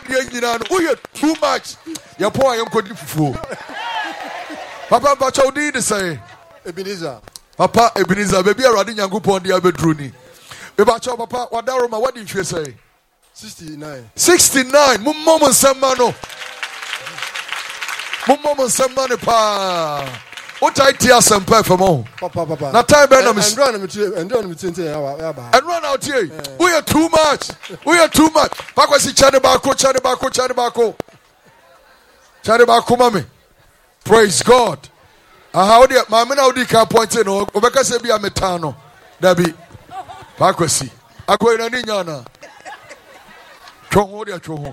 Oh, you're too much. Your poor, I am going to fool. Papa, but you need to say, Ebenezer. Papa, Ebenezer, baby, I'm running young upon the Abedruni. Papa, what did you say? 69. 69. Mummo Samano. Mummo Samano pa. What I tear some pay for more. Papa. Now time and run out here. We are too much. We are too much. Pakwasi Chadabako. Chadabako, mommy. Praise God. How dear, my man, how do you point in? Obeka Sebi Ametano. Dabi. Pakwasi. Ako in Niana. Chongo.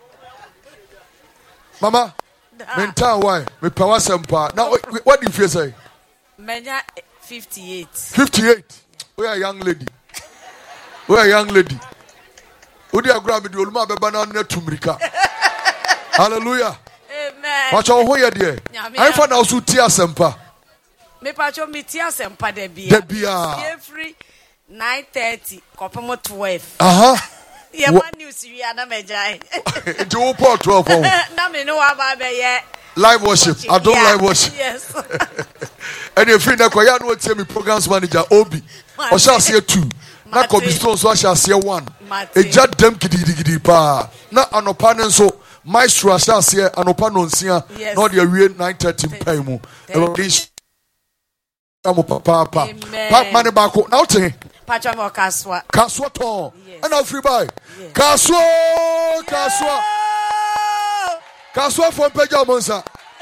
Mama. Mental why? Me power sempa. Now what do you say? Menya 58. 58. We are a young lady. We are a young lady. Udi agra me di oluma beba na na tumrika. Hallelujah. Amen. Watch our hoya there. I found out to tia sempa. Me pacho me tia sempa de bia. De bia. Every 9:30 kopamo 12. Yeah, man, news we are not majai. Do you put 12 on? Na me no about be live worship. I don't live worship. Yes. And if you know, I know tell me programs manager Obi. I shall see 2. Na kobi stone so I shall see 1. E jad dem gidi pa. Na anopa so maestro I shall see anopa nonsia. No the we 9:30 pay mu. Papa. Pap money back now te. Pacha mo kaswa. Kaswa ton. And now free buy. Kaswa. Kaswa from Peja Monsa.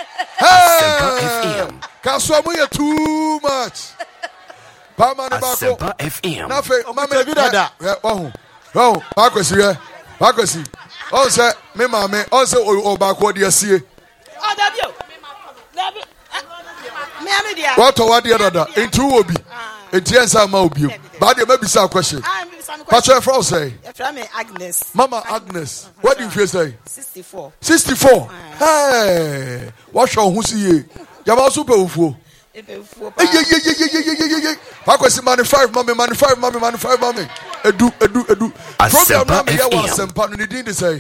Hey. Kaswa mo you too much. Pa money back. FM. Na fe mama vida. Oh, Bakwesi. Oh say me mama, oh say o back what dey see. Oh Dabi. What the other? Into Obi. Etiensa ma obi. But there may be some question. Pastor Frau say. Agnes. Mama Agnes. What do you say? 64. 64. Hey. What shall who see ye? Yama super ufu. Pakwesi man 5 mommy. Edu. Program na me wa sempa no need to say.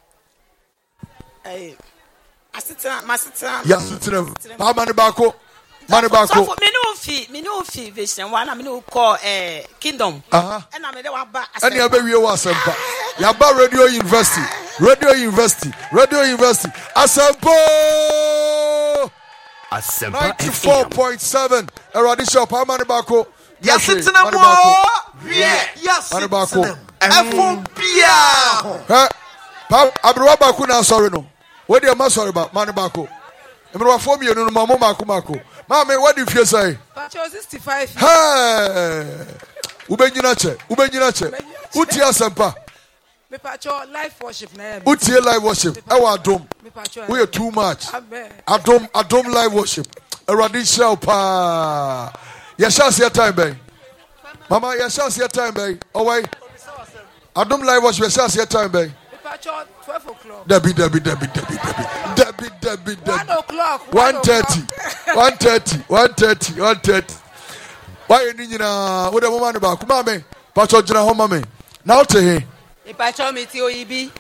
Hey. Masita. Yes, pa mani bako. So me no fi vision one me no call Kingdom. And I me dey wa ba. Any abewie wa sempa. Ya ba Radio University. Asempo. 94.7. Eradisha pa mani bako. Yes, it's in a war. Yes, mani bako. Efumbia. Pa abruwa bako na sorry no. What do you sorry about mani bako? Emro form you no mama mako. Mama, what do you say? Pacho 65. Hey. Ubenyina che. Utia sempa. Me pacho live worship na. Utia live worship. Ewa adom. We are too much. Adom live worship. Eradi shall pa. Yesha see time bay. Mama, yesha see time bay. Away. Adom live worship yesha see time bay. Pacho 12 o'clock. Debbie. 1 o'clock. 1:30. Why you need na? What the woman about? Come on, Pacho jina home me. Now to he. Pacho me ti oyibi.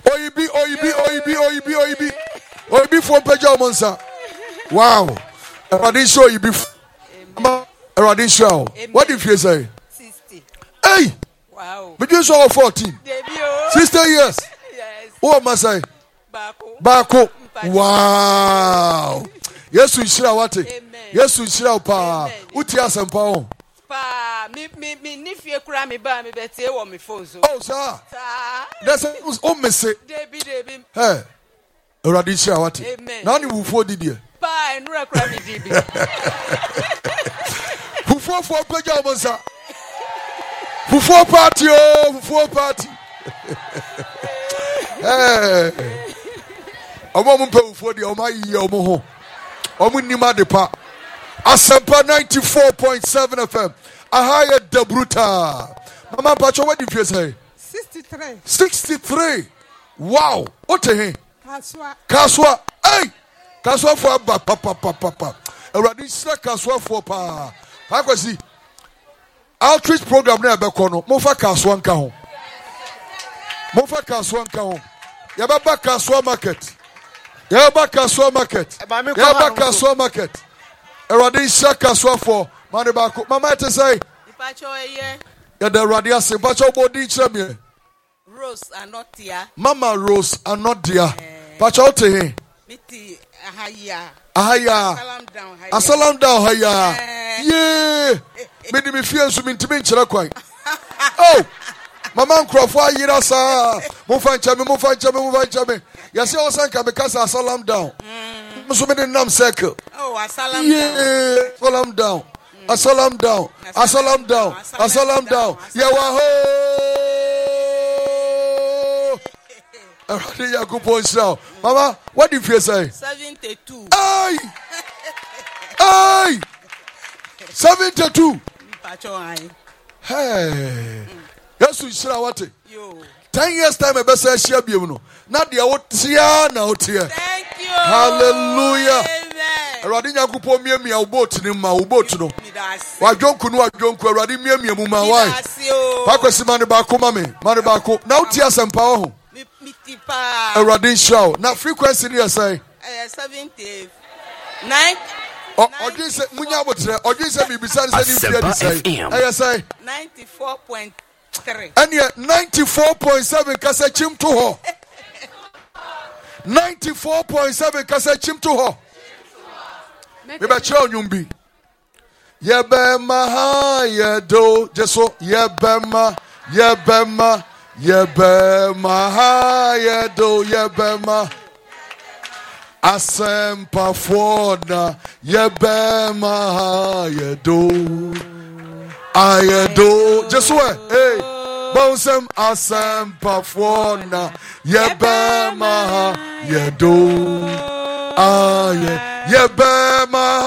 Oyibi from Peja Monsa. Wow. Eradi show oyibi. Eradi show. What did you say? 60. Hey. Wow. Me just saw 14. 60 years. Yes. What am I say? Bako. Wow. Yesu nshira wate. Yesu nshira pa. Uti asempa on. Pa me ni fie kura me ba me bete wo me phone so. Oh sir. That's o mese. Debi. Hey. Eradi nshira wate. Na ni wufo didi. Pa enura kura me dibi. Wufo for Peja Monsa. Wufo party. Hey. Omo mpe ufo di oma yi omo ho. Omo nima de pa. Asempa 94.7 FM. Ahaya Debruta. Mama Pacho, what did you say? 63. Wow. What the hey? Kaswa. Hey. Kaswa for papa. Eradisha kaswa for pa. Hakwasi. Outreach program na be kono. Mofa kaswa nka ho. Yababa Kaswa Market. Yababa Kaswa Market. Yababa Kaswa Market. Eradi Shaka Swafo. Mani Bako. Mama to say. The Radia say, Pacho body champion. Rose are not here. Mama Rose are not there. Pacho to him. Ahaya. Asalam down, haya. Yeah. Made me feel so mean to me, Chirakwai. Oh, Mama Crawford, Yirasa. Move and chame. Yes, you also can because I salam down. So many num circle. Oh, I salam down. Salam down. Yawaho. Mama, what do you say? 72. Aye. 72. Hey. Yes, we shall what? 10 years time, I best say, not the out here now. Thank you. Hallelujah. Radinya kupo miemi ya uboti ni ma uboti no. Wajonku no wajonku radi miemi ya muma wai. Pakwe si mani bako mami, mani bako. Na utia sempa ho. Radin show. Na frequency ni say 79. Oji se munya botre. Oji se bibisa ni se ni fear say. Say 94.3. And yet 94.7 kase chim to ho. 94.7 kase chim to ho. Maybe chill nyumbi. Yebema ha yedo jeso yebema ha yedo yebema asempa fona yebema ha yedo ayedo jeso hey bonsem asempa fona yebema ha yedo Yebema,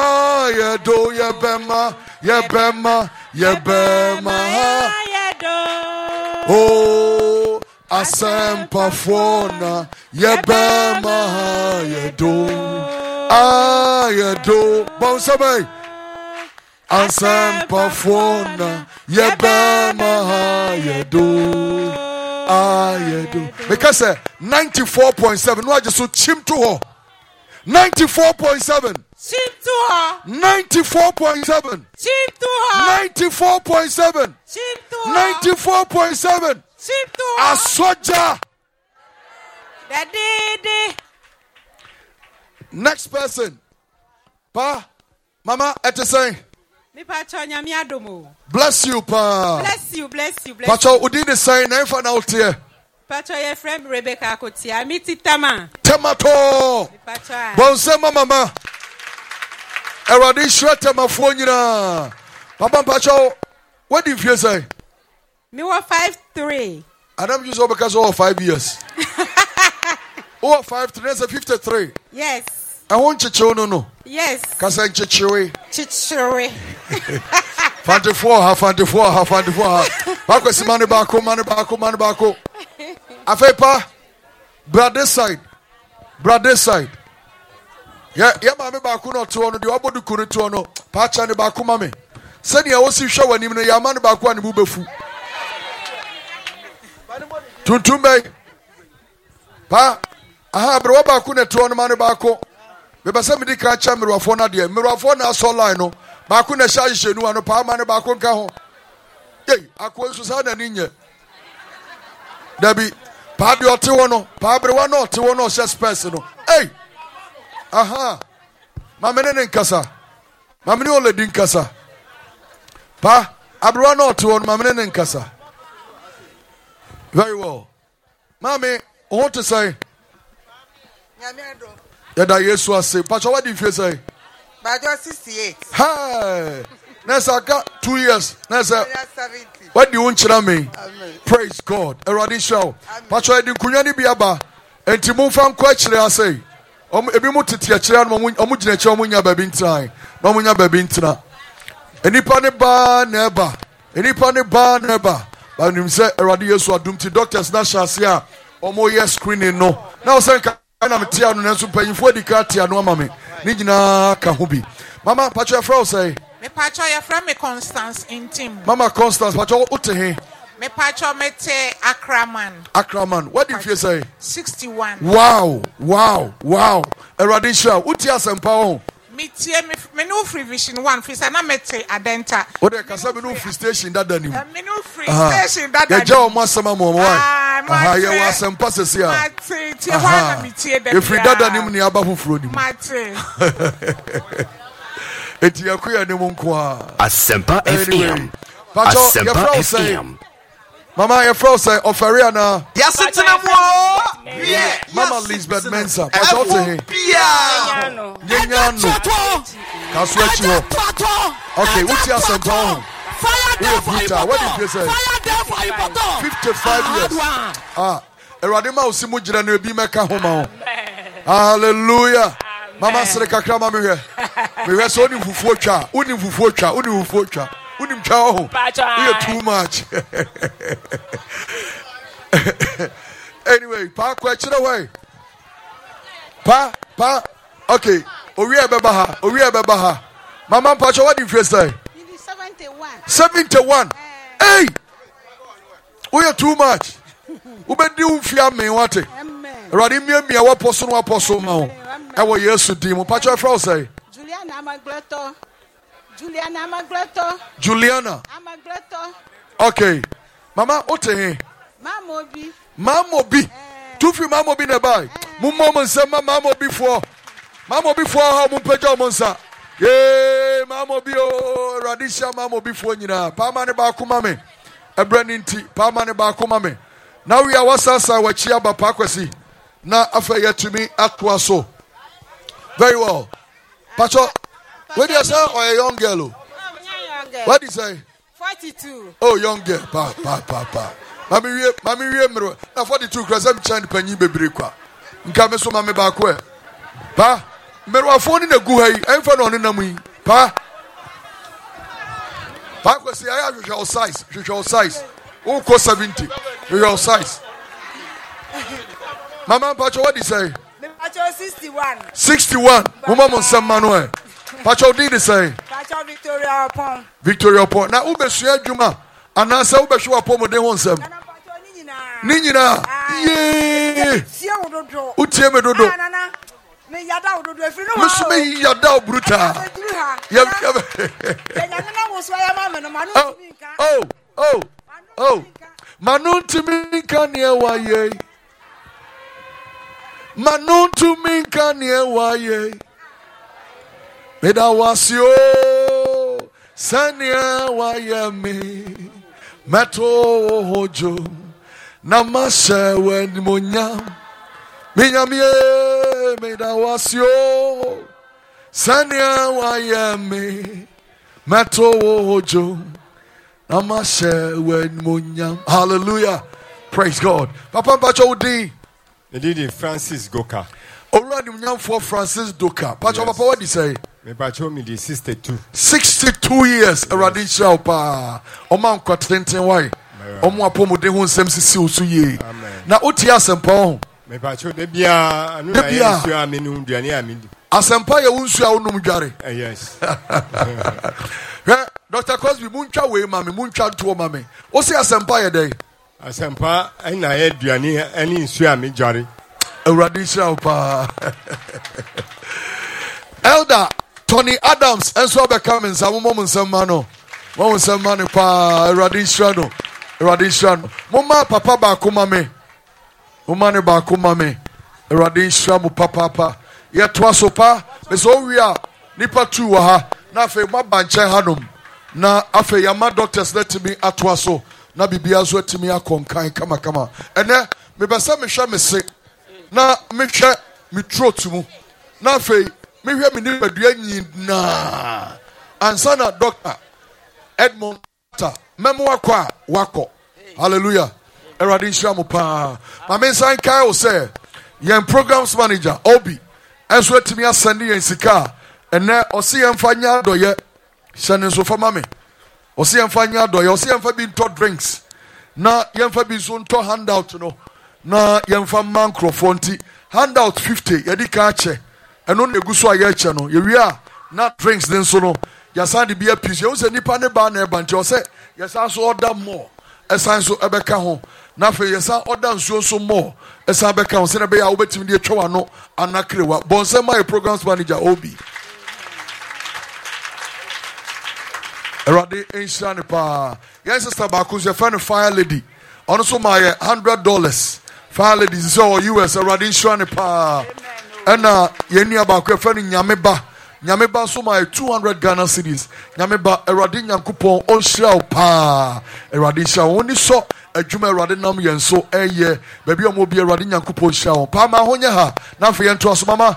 oh, asempa fona, yebema, yedo, bonsame, asempa fona, yebema, yedo, because 94.7, no, I just so chim to her. 94.7. 94.7. 94.7. 94.7. A soldier. Next person. Pa, Mama, say. Bless you, pa. Bless you. Pacho, who did the sign? Never out here. Pacho, your friend Rebecca Kotia, meet Tama. Tomato. Bonsema mama. Eradi shwete mafonira. Papa Pacho, what do you feel say? Me was 5'3". I don't use all because all 5 years. Oh, 5'3", that's 53. Yes. I want chicho no. Yes. Kasa chichiwe. 54. Bakwesi mani bako. Afepa, brother side. Yeah, mami bako no to ono. The obodu kuni to ono. Pacha ni bako mami. Seni ya osi shawa ni mne ya mani bako ani bubefu. Tuntumbe. Pa, aha bro bako ne to ono mani bako. Beba se mi di kacha mirwafo na de. Mirwafo na so line no. Bako ne sha hihenu ano pa mani bako nka ho. Yey, akwo so sa na ninye. Dabi pa de ote wono, pa brewa no ote wono sha space no. Hey. Aha. Mamene ne nkasa. Mamene ole di nkasa. Pa, abrewa no ote wono mamene ne nkasa. Very well. Mami, I want to say. Yada Yesu ase. Pacho, what do you feel say? Bajo 68. Hey. Nessa got 2 years. Nessa 70. what do you want to me? Amen. Praise God. Eradi show. Pacho edi kunyani biaba. Enti mumfa nkwachire ase. Ebi mu tete akire no omu gina che omu nya baby ntan. Na omu nya baby ntana. Enipa ne ba na eba. Ba nim se Eradi Yesu adum ti doctors na shase a omo ye screening no. Na o se nka na metia no nso panyifo edi ka tia no ama me. Ni gina ka ho bi. Mama Pacho Afro say me Pacho your friend me Constance in team. Mama Constance Pacho utehe. Me pacho mete Akraman. Akraman. What did you say? 61. Wow. Eradisha, uti asempa. Me no free vision 1 free sana mete Adenta. What the kasa me no free station that dani. Me no free station that dani. Ya jaw masama mo why? Ya wasempa sesi a. Mate, tie wana me tie da. E free that dani mu ni aba foforo ni. Mate. Eti yakuya ni mu nko a. Asempa FM. Asempa FM. Mama, your friend say Oferia na. Yes, it's in a yeah. Mama Lisbeth Mensa. What's up to him? Yeah. Okay, what's your song? What did you say? 55 years. Eradima usimu jira ne bi meka homa. Hallelujah. Mama sere kakra mama hwe. Me hwe so ni fufuo twa. Uni fufuo twa. You're too much. Anyway, pa question away. Pa. Okay. Owie bebaha. Mama Pacho, what did you say? 71. Hey. We are too much. Ubedi umfia me wate. Radi mi apostle ma. E wo Yesu di mo. Pacho fra say. Juliana Amagleto. Okay. Mama, what he? Mamobi. Tufi Mamobi nebai. Mummo say Mamobi for. Mamobi for how mumpeja monsa. Yeah, Mamobi o Radisha Mamobi for nyina. Pa mane ba kuma me. Ebreninti, pa mane ba kuma me. Now we are wasasa wachia ba pakwesi. Na afa yetumi atwa so. Very well. Pacho, what do you say or a young girl? What do you say? 42. Oh, young girl. Pa. Mami wie mero. Na 42 krasa mi chan panyi bebre kwa. Nka me so mami ba ko e. Pa, mero afoni na gu hai. Emfa na onena mu yi. Pa. Pa ko si aya hwehwe size. Who ko 70. Your size. Mama Pacho, what do you say? Pacho 61. 61. Mama Monsam Manuel. Pacho did the say. Pacho Victoria Upon. Now ubesua adwuma. Anasa ubesua upon mo de honsam. Ni nyina. Yeah. Utie me dodo. Me yada ododo efiri no. Musu me yada bruta. Oh. Manunti minka ne waye. Manuntu minka ne waye. Meda wasio sania wayame meto hojo namashe wen monya minyamie meda wasio sania wayame meto hojo namashe wen monya. Hallelujah. Praise God. Papa Pacho Udi Didi Francis Goka. Already for Francis Doka. Pacho Papa, what did you say? Me Pacho me di 62. 62 years. Eradisha pa. Oman kwa 20 why? Omo apomo de hun sem sisi osu ye. Na oti asempa. Me Pacho de bia anu na yesu amenu duane amidi. Asempa ye unsu a onum dware. Yes. Dr. Cosby muntwa we mame muntwa nto mame. O se asempa ye dey. Asempa na ye duane ani nsu a me dware. Eradisha pa. Elder Tony Adams and so becoming some moments and mano. Moments and money pa Eradisha no. Mama papa ba kuma me. Umane ba kuma me. Eradisha mu papa. Ye twaso pa. Me so we are nipa 2 wa ha. Na afa ma banche hanom. Na afa ya ma doctors let me atwaso. Na bibia so atimi akonkan kama. Ene me besa me hwe me se. Na me hwe me throat mu. Na afa me hwe me ni badua nyina. Ansana doctor Edmond memo wako. Hallelujah. Eradi Shramu pa. My men sign Kyle say, yen programs manager Obi. Enso etimi asende yen sika. Ene osi emfanya doye. Sene so for mame. Osi emfanya doye. Osi emfa bi to drinks. Na yemfa bi so nto handout no. Na yemfa microphone ti handout 50 yedi ka che. Eno na eguso aye che no. Ye wi a na drinks den so no. Yasande be a piece. You say nipa ne ba na e ba nti o say yes also order more. ɛsan so ɛbɛka ho na afei yɛsan ɔda nsuo so mmɔ ɛsan bɛka ho sɛnɛ bɛyɛ a wobɛtumi de atwa wano anakrewa bɔnsɛm ma yɛ programs manager Obi Erade nhyira ne paa yɛn sister baako nso yɛfrɛ no Fire Lady ɔno so ma yɛ $100 Fire Lady sɛ ɔwɔ US Erade nhyira ne paa ɛna yɛn nua baako yɛfrɛ no Nyameba so my 200 Ghana cedis. Nyameba Erade Nyankopɔn onhyira wo paa. Erade hyira wo ni so adwuma Erade nam yɛn so ɛyɛ. Baabi a mo bi Erade Nyankopɔn hyira wo. Pa ma ho nyɛ ha. Na afei yɛn to aso mama.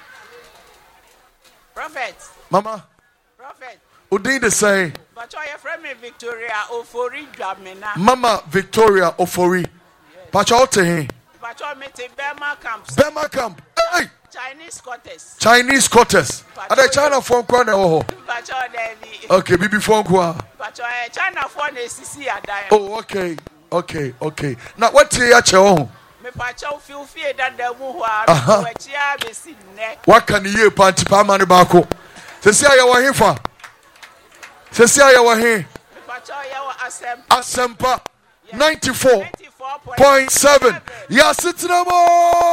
Prophet. Mama. Prophet. Odin de say. But your friend me Victoria Ofori Dwamena. Mama Victoria Ofori. Pacha ote he. Pacha me te Bema camp. Bema camp. Hey. Chinese quarters. Are they China phone kwa na ho? Okay, bibi phone kwa. China phone is sisi adan. Oh, okay. Now what tie ya che ho? Me pacha feel that the mu ho a we chia be si ne. What can you party pa man ba ko? Sesi aye wo hefa. Sesi aye wo he. Me pacha ya wo Asempa 94.7. Ya sitramo.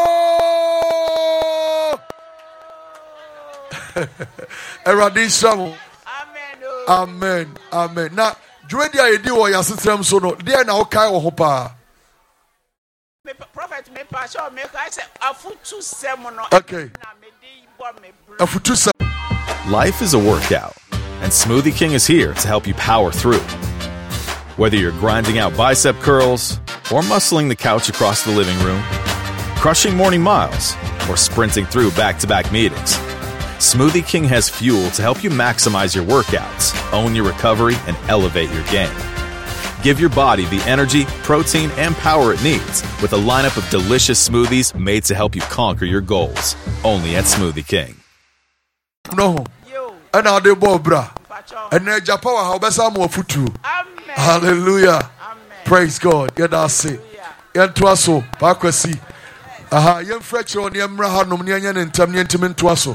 Erade Shamo. Amen. Now, Judy idea or Yasitram so no, dear now Kai or Hopa. Prophet me pastor me I say afutu sermon. Okay. Afutu sermon. Life is a workout, and Smoothie King is here to help you power through. Whether you're grinding out bicep curls or muscling the couch across the living room, crushing morning miles, or sprinting through back-to-back meetings, Smoothie King has fuel to help you maximize your workouts, own your recovery, and elevate your game. Give your body the energy, protein, and power it needs with a lineup of delicious smoothies made to help you conquer your goals. Only at Smoothie King. No. And now they both bra. And then Japawa how best I'm futu. Hallelujah. Praise God. Yeah, that's it. Yeah, twaso. Pakwasi. Aha, yem fretcher on yem rahanum nyan and tamnientimin twaso.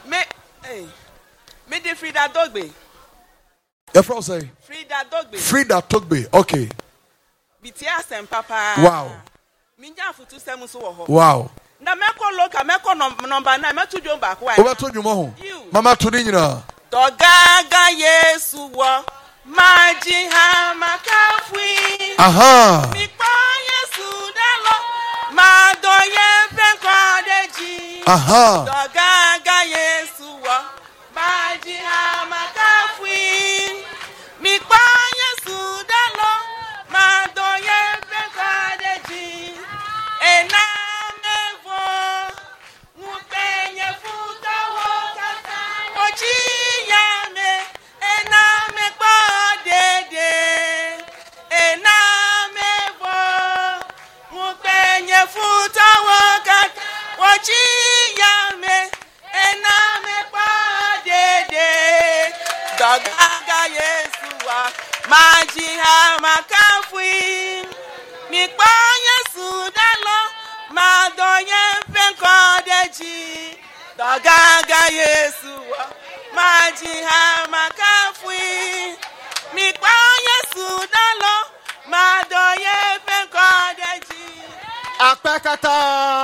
Me de Frida Dogbe. Your friend say? Frida Dogbe. Okay. BTS and Papa. Wow. Minja futu semu so ho. Wow. Na meko loka meko number 9 metu jom back wa. Over to you mo. Mama to ni nyina. Dogaga Yesu wo. Maji ha makafui. Aha. Mi pa Yesu dalo. Ma do ye penko deji. Aha. Dogaga Yesu wo. Maji ha makafui. Mi pa Yesu dalo. Ma do ye penko deji. Ena mevo. Mupenye futa wo kata. Oji yame. Ena me pa dede. Ena mevo. Mupenye futa wo kata. Oji yame. Ena me pa dede. Dogaga Yesu wa. Maji ha makafui. Mi pa Yesu dalo. Ma doye penko deji. Dogaga Yesu wa. Maji ha makafui. Mi pa Yesu dalo. Ma doye penko deji. Akpekata.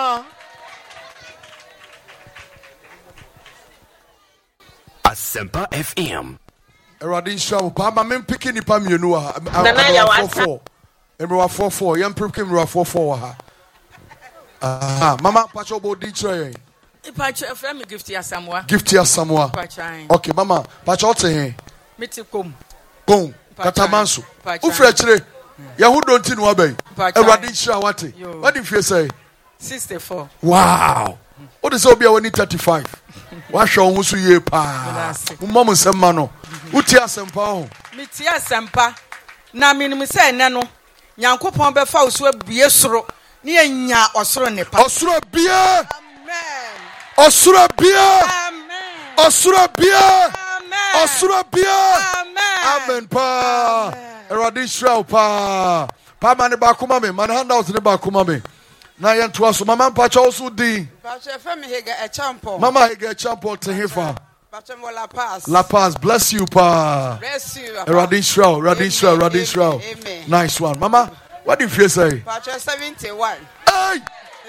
Asempa FM. Erade show pa ma men picking ni pa mienu ha. Nana ya wasa. Emra 44. Yam picking emra 44 ha. Aha, mama pacho bo di tray. Pacho friend me gift ya Samoa. Okay, mama, pacho te he. Meti kom. Kom, katamanso. Ufre chire. Ya hu don't know abai. Erade show wate. What do you say? 64. Wow. What is obi awani 35? Wa hwe wo so ye pa. Mum semma no. Uti asempa ho. Meti asempa. Na minim se ne no. Nyankopon be fa so abue soro. Ni anya osoro ne pa. Osoro bie. Amen. Osoro bie. Amen. Osoro bie. Amen. Osoro bie. Amen. Amen pa. Erade shraw pa. Pa man ba kuma me. Man handout ne ba kuma me. Na yen to aso mama pa cha oso din. Pacho fe me hega e champo. Mama hega champo te hefa. La Paz, bless you, pa. Bless you. Radin Shroud. Nice one. Mama, what do you feel say? Pastor 71. Hey!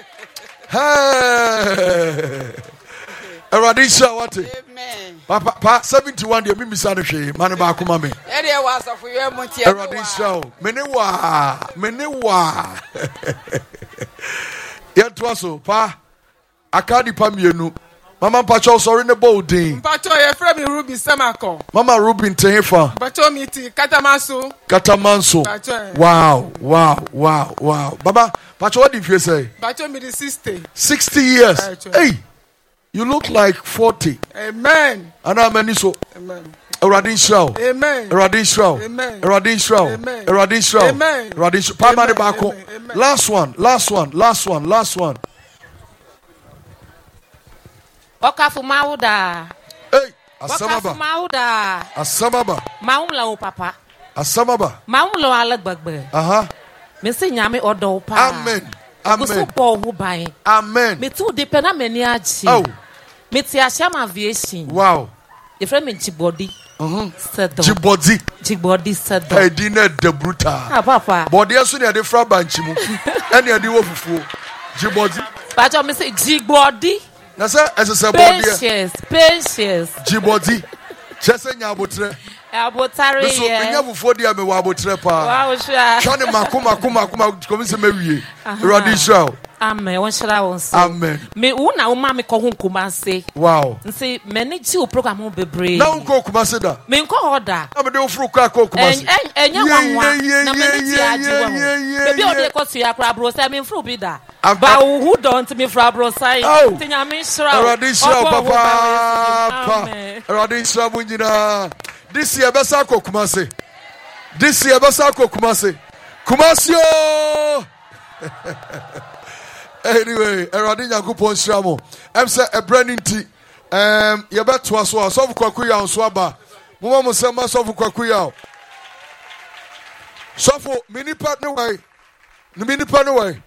Hey! Radin Shroud, what? Amen. Papa, 71, you mean Mr. She, man, back, mommy. Area was of your Monty. Radin Shroud. Menewa. Yet was so, pa. Akadi Pamienu. Mama Pacho, sorry, the bolding. Pacho, your friend Ruby Samako. Mama Rubin Tefa. Pacho meeting Katamanso. Wow. Baba, Pacho, what did you say? Pacho me the 60. 60 years. Hey, you look like 40. Amen. And how many so? Amen. Radin Shroud. Amen. Radin Shroud. Amen. Radin Shroud. Amen. Radin Shroud. Amen. Radin Shroud. Amen. Last one. Okafu mauda. Hey, Okafu mauda. Asamaba. Maumla o papa. Asamaba. Maumlo alagbagbe. Me se nyame odo pa. Amen. Gusu po hu ban. Amen. Me tu depend me ni achi. Oh. Me ti asham aviation. Wow. Your friend me Chibodi. Chibodi said. Hey, dinner de bruta. Papa. Body asu ne de fra banchimu. Ene de wo fufu. Chibodi. Pacho me say Chibodi. Na say ese body. Patience. Chibodi. Chese nya abotre. Abotare ye. So nya fufu dia me wa abotre pa. Wow sha. Chane makuma komi se mewie. Radin Shroud. Amen. One shall I won't say. Amen. Me una umami ko hun kumase. Wow. Nse many ti o program ho bebre. Na unko kumase da. Me nko order. Na me de ofuru ka ko kumase. Enya wanwa. Na me ti aje wa ho. Baby o de ko tu ya kra bro say me fru bi da. Ba who don't me fru bro say. Tinya me shra. Radin Shroud papa. Radin Shroud bunyina. This year besa ko kumase. Kumase yo. Anyway, Eradi Yakupon Shamo. Say a branding tea. You bet to us so Kwakuya on Swaba. Mumma Sama Sofu Kwakuya. Sofo, mini partner way. Mini partner way.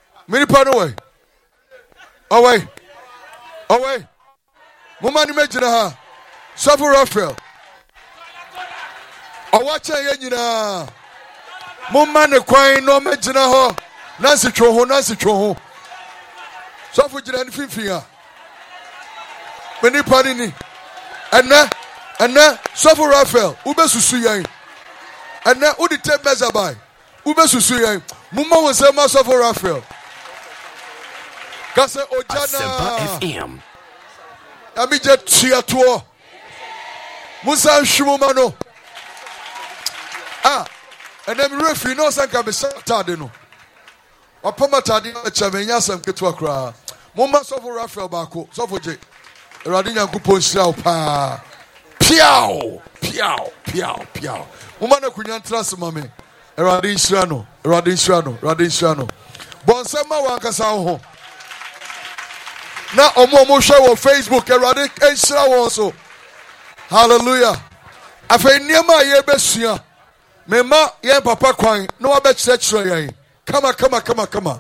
Away. Mumma imagine her. Sofo Raphael. Awacha Yenina. Mumma ne Quine no Majina ho. Nancy Choho. So for Jiran Fifia. Many Panini. And now, so for Raphael, Ube Susuyan. And now, Udi Ted Mezabai. Ube Susuyan. Mumma was a master for Raphael. Kase Ojana. FM. Amija Chiatuo. Musa Shumano. And then referee no sanka be Saturday no. Wapamatadi chamenya sam ketwa kra. Mumma so for Raphael bako. So for J. Radin Yakupon Shroud pa. Piao. Mumma na kunyantra mame. Radin Shroud. Bonsema wankasa ho. Na omo share on Facebook Radin Shroud also. Hallelujah. Afa niema ye besua. Mema ye papa kwan no wa be church yen. Come on.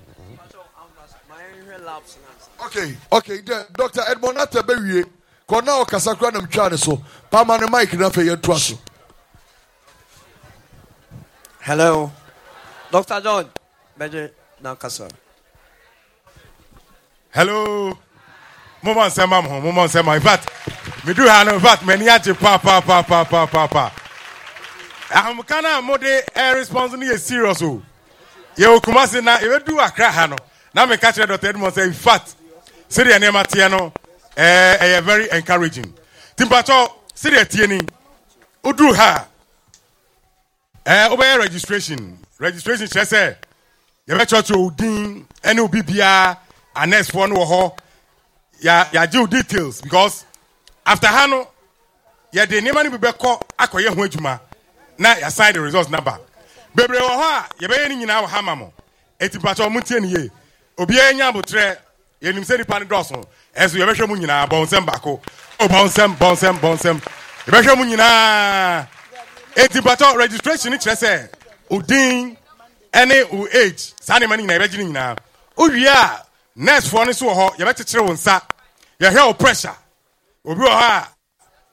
Okay. Dr. Edmond Atabewie. Kona okasakra na mtwane so. Pama ne mic na fe yetwa so. Hello. Dr. John. Beje na kasa. Hello. Mama sema. In fact, me do have in fact many ati pa. I'm kana mode responsibility is serious o. Ye Kumasi na e do akra ha no. Na me catch Dr. Edmond say in fact, say the name atie no very encouraging. Timpacho say the tie ni odu ha. Obey registration say ye be church odin any obi bia annex for no ho. Ya do details because after ha no ye de name ni be ko akoye ho adwuma na ya sign the results number. Bebre wo ha ye be ni nyina wo ha mamo eti pacho mu tie ni ye obi anya botre ye nim se nipa ni doso eso ye be hwe mu nyina bonsem bako bonsem ye be hwe mu nyina eti pacho registration ni kire se odin any o age sane mani na ye be gini nyina owie a next for ni so ho ye be kekere wo nsa ye hwe o pressure obi wo ha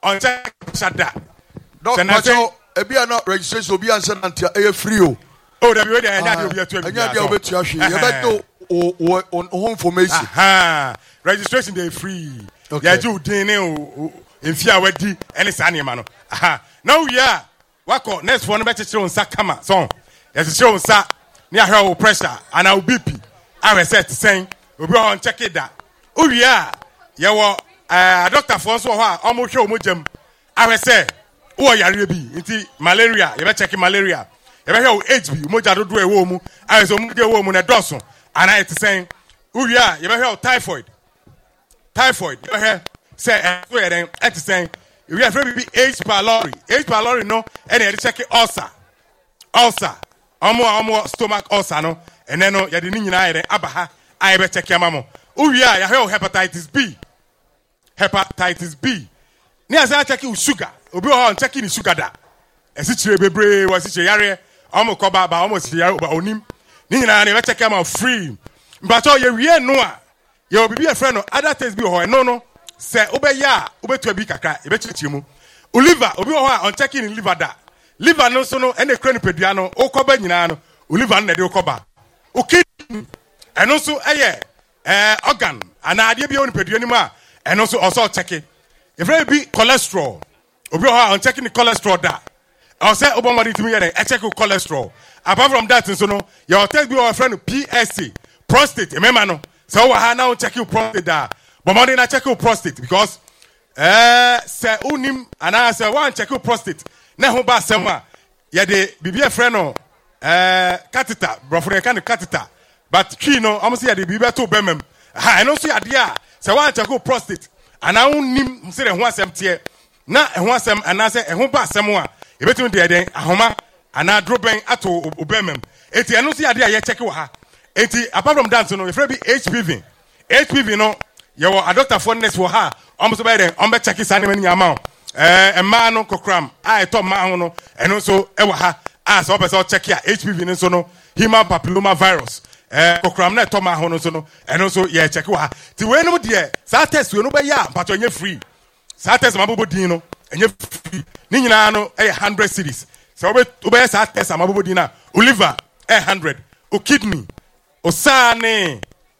on check shada. Doctor, ebia not registration obi answer nantia e free o. Oh, that we dey anya dey obi atu ebi. Anya dey obi atu ahwe. You better on information. Registration dey free. Ya ju din ne o enfia wadi ene sa ne ma no. Now we are wako next one be cheche on sa kama so. Ya cheche on sa ne ahwe o pressure and our BP. I reset saying obi on check it that. O we are ya wo doctor for so ho a omo hwe omo jam. I reset o yare bi nti malaria you be check malaria. You be hear HB moja dodo e wo mu. I reset omo ge wo mu na doso. And I saying we are you be hear typhoid. Typhoid you be hear say so you then it saying we have be H. pylori no and they check ulcer omo stomach ulcer no and then no you dey nyina here abaha I be check amamo we are you have hepatitis B ni asa check sugar obi o check ni sugar da esi chire bebre wasi che yare omo koba ba omo si yare ba onim ni nyina na be check am free but you we no a you obi a friend no other things be ho no say obeya obetu bi kakra ebe chichi mu liver obi ho a on checking liver da liver no so no ene kra ni pedua no okoba nyina no liver no de okoba o kidney eno so eye organ ana ade bi on pedua ni mu a eno so also checking if there be cholesterol obi ho a on checking cholesterol da I say obomari timi here e check cholesterol apart from that so no your test be our friend PSC prostate remember no so we ha now check you prostate da but more than check your prostate because say unim and I say one check your prostate na ho ba sem a ye de bibia friend no catheter brofre kan catheter but tree no almost ye de bibia to bemem I no so ade a say one check your prostate and I unim say ho asem tie na ho asem and I say ho ba asem a e betum de den ahoma and I droben ato obemem enti eno so ade a ye check wo ha enti apart from that no e free be HPV no you a doctor for next for her almost by then check his animal nyama a man no kokram I to man no and also e wa ha as so person check here HPV no so no human papilloma virus kokram na to man no so no and also yeah check wa ti we no de sa test we no be ya but onye free sa test mabobo din no enye free ni nyina no 100 cedis so we sa test mabobo din na liver 100 o kidney o sane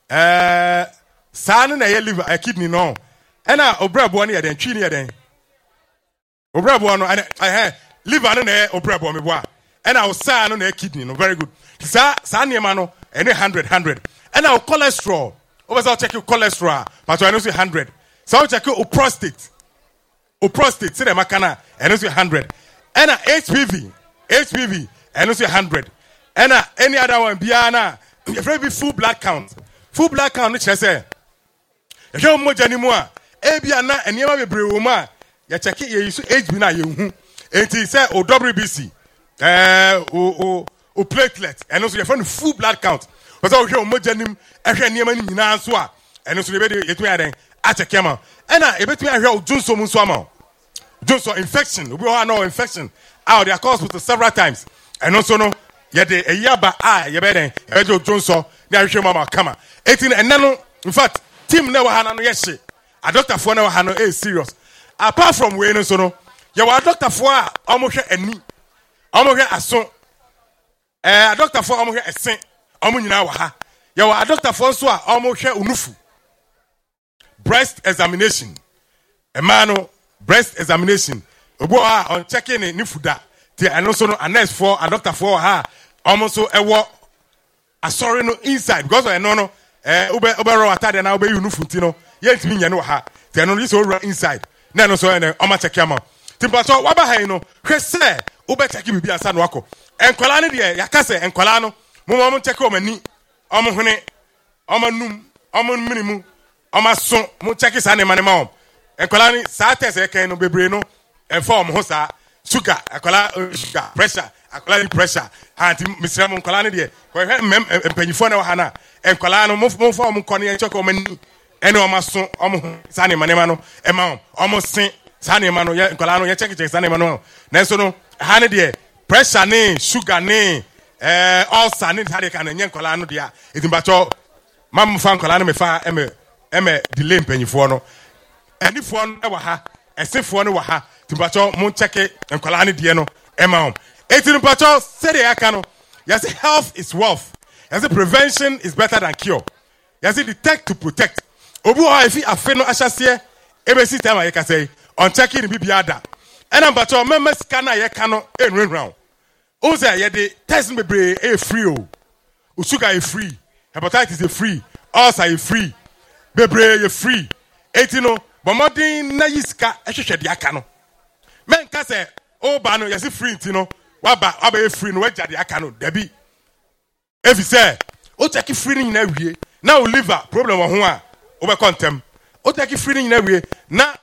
San na liver a kidney no. And now obrabo ni eden twi ni eden. Obrabo no liver na obrabo me boa. And now san na kidney no very good. San ne ma no 100. And now cholesterol. Always I'll check your cholesterol, but I know say 100. So I'll check your prostate. Say the makana and know say 100. And now HPV and know say 100. And now any other one biana if it be full blood count ni say you moja ni mu a ebia na eniema bebre wo mu a ya check ye use HB na ye hu enti say o WBC o platelet and also your friend full blood count because o hwe o moja nim ehwe eniema ni nyina so a eno so be de yetu ya den a check am e na ebetu ahwe o Johnson mu so am Johnson infection obi ho no infection out their hospital several times and also no ye de eyaba ye be den e jo Johnson na ahwe mama kama enti na no in fact team na wa no yeshe a doctor for na wa no is serious apart from we no so no ye wa doctor for a omo hwe ani omo hwe aso a doctor for omo hwe esen omo nyina wa ha ye wa doctor for so a omo hwe unufu breast examination a man breast examination obo a on checking ni fuda ti eno so no a nurse for a doctor for ha omo so ewo asori no inside because I no ube ro atade na ube unu funti no ye ntimi nya no ha te no so ro inside na no so ene o ma check am timpato wa ba han no hwe se ube check bibi ansa no akọ enkwala ne de yakase enkwala no mo check o mani o mo hene o manum o mo minimu o ma so mo check sa ne mane ma o enkwala ni sa test e kan no bebre no inform ho sa sugar enkwala sugar pressure akwala pressure anti misra mo enkwala ne de ko hwe empanyifo na wa ha na enkwala no mo form kone en choko mani ene o maso o mo sane manema no e ma o mo sin sane ma no ye enkwala no ye check sane ma no na so no ha ne de pressure ne sugar ne ulcer ne tade kan nye enkwala no dia etimbacho mam fa enkwala no me fa eme delay empanyifo no enifo no e wa ha ɛsefoɔ no wɔ ha timpacho mo check nkwala ne de no ɛma hom eti timpacho said the aka no yɛsɛ health is wealth yɛsɛ prevention is better than cure yɛsɛ detect to protect obi hɔ efi afe no ahyɛseɛ ebesi time a yɛka sɛ on checking ne bibia da ɛna timpacho mɛmɛ sika na yɛka no enwenwan o sɛ yɛde test no bebree free o usuga free hepatitis free ulcer free bebree free eti no bomodin na yiska ehwehwɛ de aka no men ka sɛ o ba no yɛse free nti no waba free no wagya de aka no dabi efi sɛ o take free ni na wie na o liver problem wɔ ho a o be contem o take free ni na wie na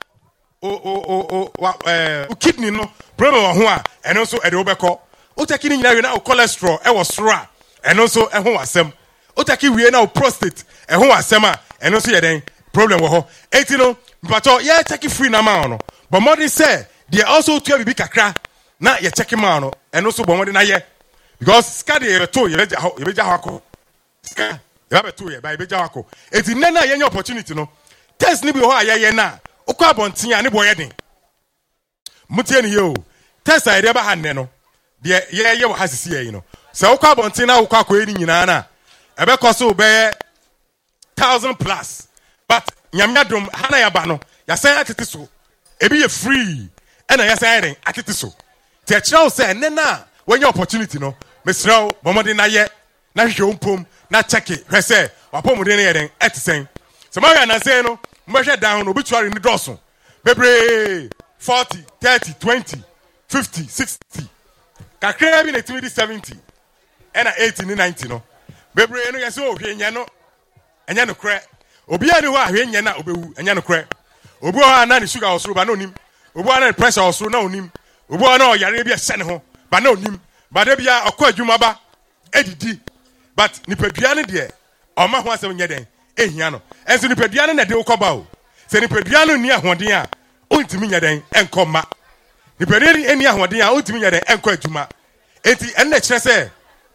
o kidney no problem wɔ ho a ɛno so ɛde o be kɔ o take ni na wie na o cholesterol ɛwɔ soro a ɛno so ɛho asɛm o take wie na o prostate ɛho asɛm a ɛno so yɛ den problem wɔ hɔ eti no mpacho ye check free na ma no but modern say they also to bibi kakra na ye check ma no eno so bomode na ye because ska de ye beto ye beja hako ska ye beto ye ba beja hako eti na ye nya opportunity no test ni bi hɔ a ye na okɔ abonten a ne boye den mutie ni ye o test a ye ba ha ne no de ye wɔ ha sisi ye no sɛ okɔ abonten na okɔ akɔ ni nyina na ebe kɔ so be 1,000 plus but nyamyadom hana yaba no yasan atete so ebi ye free ena yasan eren atete so te akira wo say ne na wanya opportunity no mesraw bomode na ye na hwehwe ompom na check hwe say wapomode ne yeren etisen so ma hwe na say no mbehwe down no obituary ni doso bebre 40 30 20 50 60 kakra bi na timi di 70 ena 80 ni 90 no bebre no yese o hwe nya no enya no kre obi ani ho ahwe nya na obewu enya no kre obi ho na ne sugar osoro ba na onim obi ho na pressure osoro na onim obi ho na oyare bi ehye ne ho ba na onim ba da bia akọ adwuma ba edidi but nipadua ne de oma ho asem nya den ehia no enso nipadua ne na de ukoba o se nipadua no ni ahoden a ontimi nya den enkoma nipadua ni eni ahoden a ontimi nya den enko adwuma enti enne kire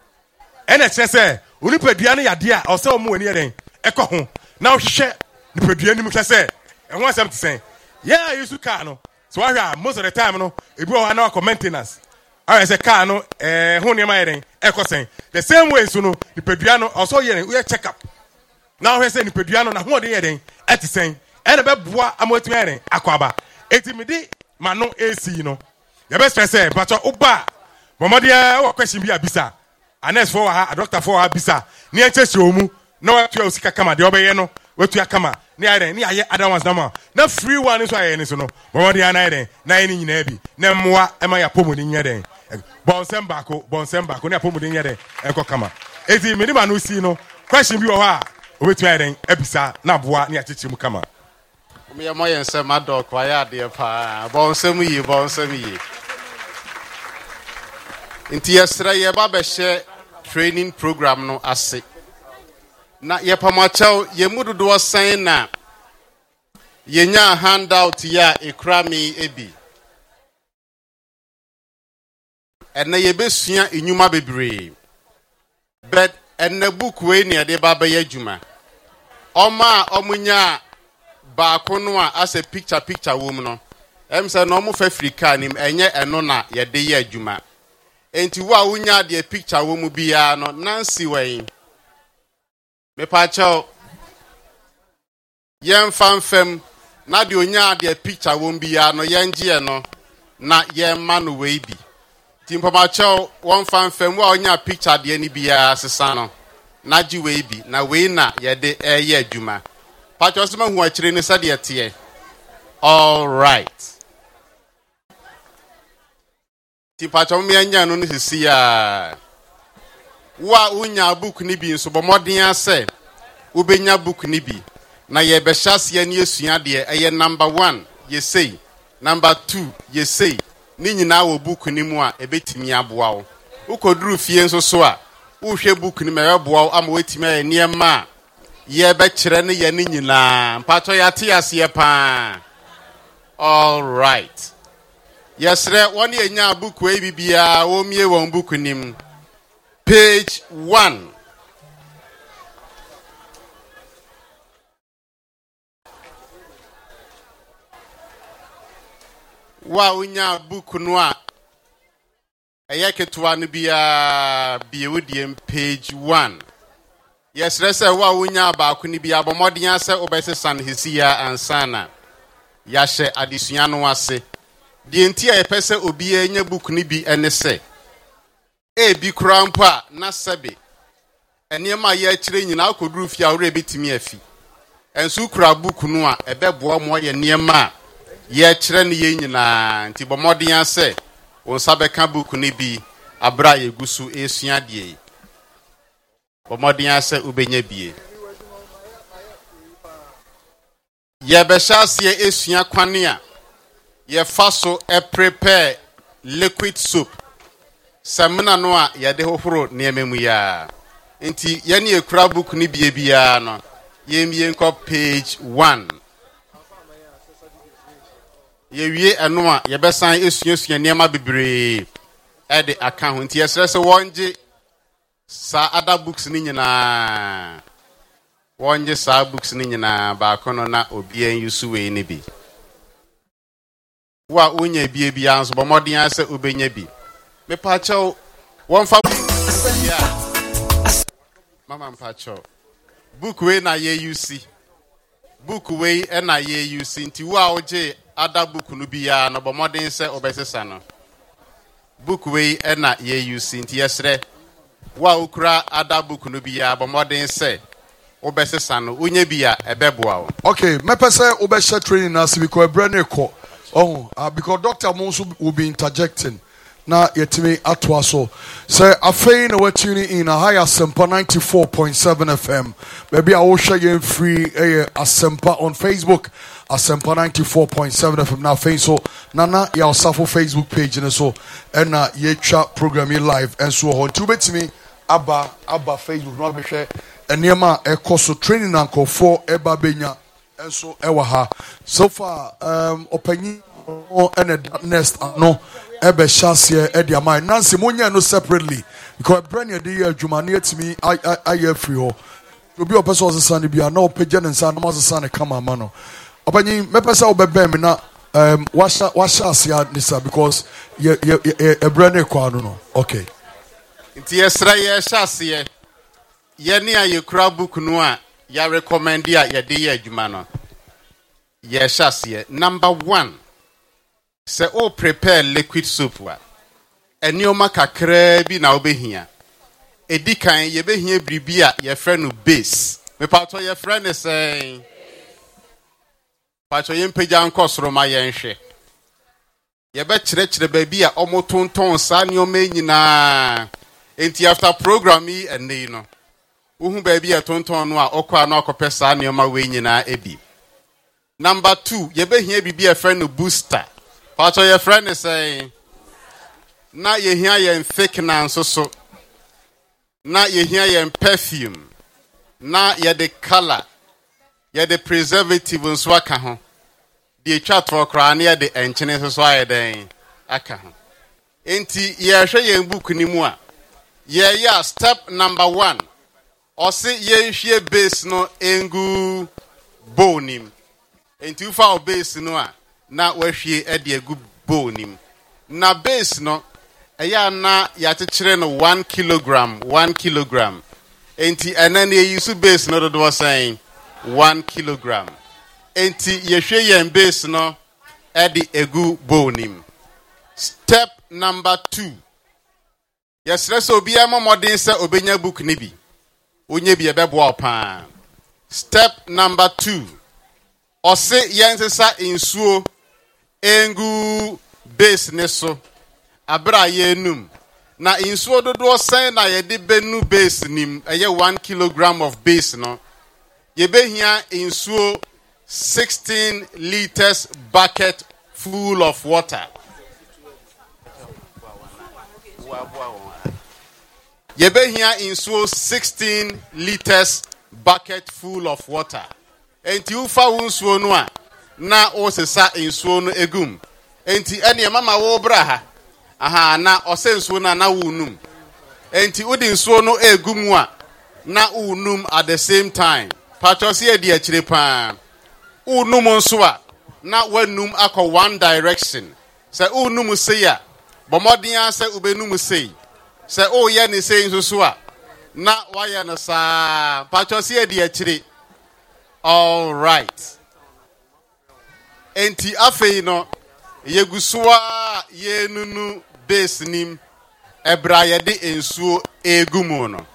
se onipadua ne yade a ose o mo ani den ekọ ho na ohwehwe nipadua ni mu hwe se ehun asem tsen yeah yesu car no so ahwa most of the time no ebi o na maintenance I say car no ho ne ma yeren ekosen the same way so no nipadua no also yeren we check up now we say nipadua no na ho de yeren etisen e na be boa amotumi yeren akwaba etimidi ma no AC no ye be stress e but oba bomode e question bi abisa anes for ha doctor for ha bisa ne enchese omu na watu osika kama de obeye no watu akama ne yeren ne aye other ones na free one so aye ne so no bomode ya na yeren na ye ni nyina bi na mmoa e ma ya pomoni nyeren bonsem bako ne apomuden yede enko kama ezi me ma no si no question bi wo ha obetu yeden abisa na boa ne acheche mu kama me ya moyen se mado kwa ya de pa bonsem yi inti yesra ye ba be she training program no ase na ye pamachao ye mudodo san na ye nya handout ya ekrami ebi ena ye besua enyuma bebre but ena book we ne de baba ya adwuma oma omunya ba kono a as a picture wom no em say no mo fa Africa nim enye eno na ye de ya adwuma enti wa unya de picture wom bia no Nancy wen me pa chao yen fanfem na de onya de picture wom bia no yen je no na yen ma no we bi Timpamacho one fan fam wa onya picture de ani bia sesa no na ji we bi na we na ye de ye adwuma pacho sema hu akire ne sade ete all right timpacho me anya no sisi ya wa unya book ni bi nso bomoden ase ubenya book ni bi na ye be hyase ani esua de eye number 1 ye say number 2 ye say ni nyina wo book ni mu a ebetimi aboa wo ukoduru fie nso so a uhwe book ni meboa wo ama wetimi eniema ye be kire ne ye ni nyina mpato ya te ase pa all right yesre woni enya book we bibia wo mie won book nim page 1 wa unya book no a eye ketewa no bia biewudiem page 1 yes rese wa unya ba ko ni bia bomodin ase obesesan hisia ansana yahye adesua no ase de enti a yepese obi enya book ni bi ene se e bi krampa na sebe enema ye kire nyina akoduru fi awre betimi afi ensu kura book no a ebeboa mo ye niema ye kire ne ye nyina nti bomodin ase on sabe ka book ni bi abra ye gusu esua de bomodin ase ubenya bie ye beshase esua kwane a ye faso prepare liquid soup samina no a ye de hohoro niememu ya nti ye ne ekura book ni bie bia no ye mie nko page 1 ye wie eno a ye besan esua niema bebre e de aka ho nti ye srese wonje sa other books ni nyina wonje sa books ni nyina ba kono na obien yusu we ni bi wa onya bie bia anso bomodin ase obenya bi me pa chaw won fa mama mpa chaw book we na ye UC book we na ye UC nti wa oje other book no bia na bomodin se obesesa no book we na ye UC nti yesre wa ukura other book no bia bomodin se obesesa no unya bia ebeboa o. Okay, me pese obesha training na si because brand ko because Dr. Monso will be interjecting na yetimi atwa so say afei na we tuning in a higher Asempa 94.7 FM maybe I will share you free Asempa on Facebook Asempa 94.7 FM na afei so nana ya osafo Facebook page and so and na ye chat program live and so on to betimi aba Facebook no be share enema ekoso training anko for eba benya and so ewa ha so far opanyi and next no ebe shasie e dia mind Nancy monya no separately because brand your day adwuma na yetimi I free ho obi opeso osesane bia na opagya ne nsa na osesane kama ma no opanyi mepesa obebe me na washa asia nisa because ye brand kwa no okay nti yesra ye shasie ye ne aye kura book no a ya recommend ya ye de ye adwuma no ye shasie number 1 say o prepare liquid soup wa enioma kakra bi na obehia edikan ye behia bribia ye frɛ no base me pato ye frɛ ne say pato ye mpagya nkosoro ma ye nhwe ye be kyerɛkyerɛ ba bi a omotonton sa enioma nyina enti after program yi ene no uhu ba bi a tonton no a okwa na okopɛ sa enioma we nyina ebi number 2 ye behia bibia frɛ no booster Pato your friend is saying, now you hear your fake nonsense so. Now you hear your perfume. Now you're the color. You're the preservative and swakaho. The chat for crania the engineers so I then akaho. Enti ye show your book ni mua. Yeah, step number 1. Or say ye share base no engu bonim. Enti you found base no. Na wahwie e de agu bonim na base no eya na ya tekere no 1 kilogram enti enane use base no do saying 1 kilogram enti yehwe yen base no e de agu bonim. Step number 2 yesre so obi amomodin se obenya book ni bi onye bi ebebo opa. Step number 2 ose yensesa insuo engu base neso abra ye num na insuo dodo sen na ye de benu base nim eye 1 kilogram of base no ye behia insuo 16 liters bucket full of water ye behia insuo 16 liters bucket full of water enti ufa unsuo no a na osesa insuo no egum enti ene mama wo bra ha aha na osensuo na wunum enti udi nsuo no egum a na unum at the same time patrosi e di akire pa unum nso a na wanum akọ one direction se unum sei a bomodia se ubenum sei se o ye ne sei nso a na waya no sa pacho se edi akire. All right. Enti afei no yegusuwa ye nunu base nim ebra ye de ensuo egumu no.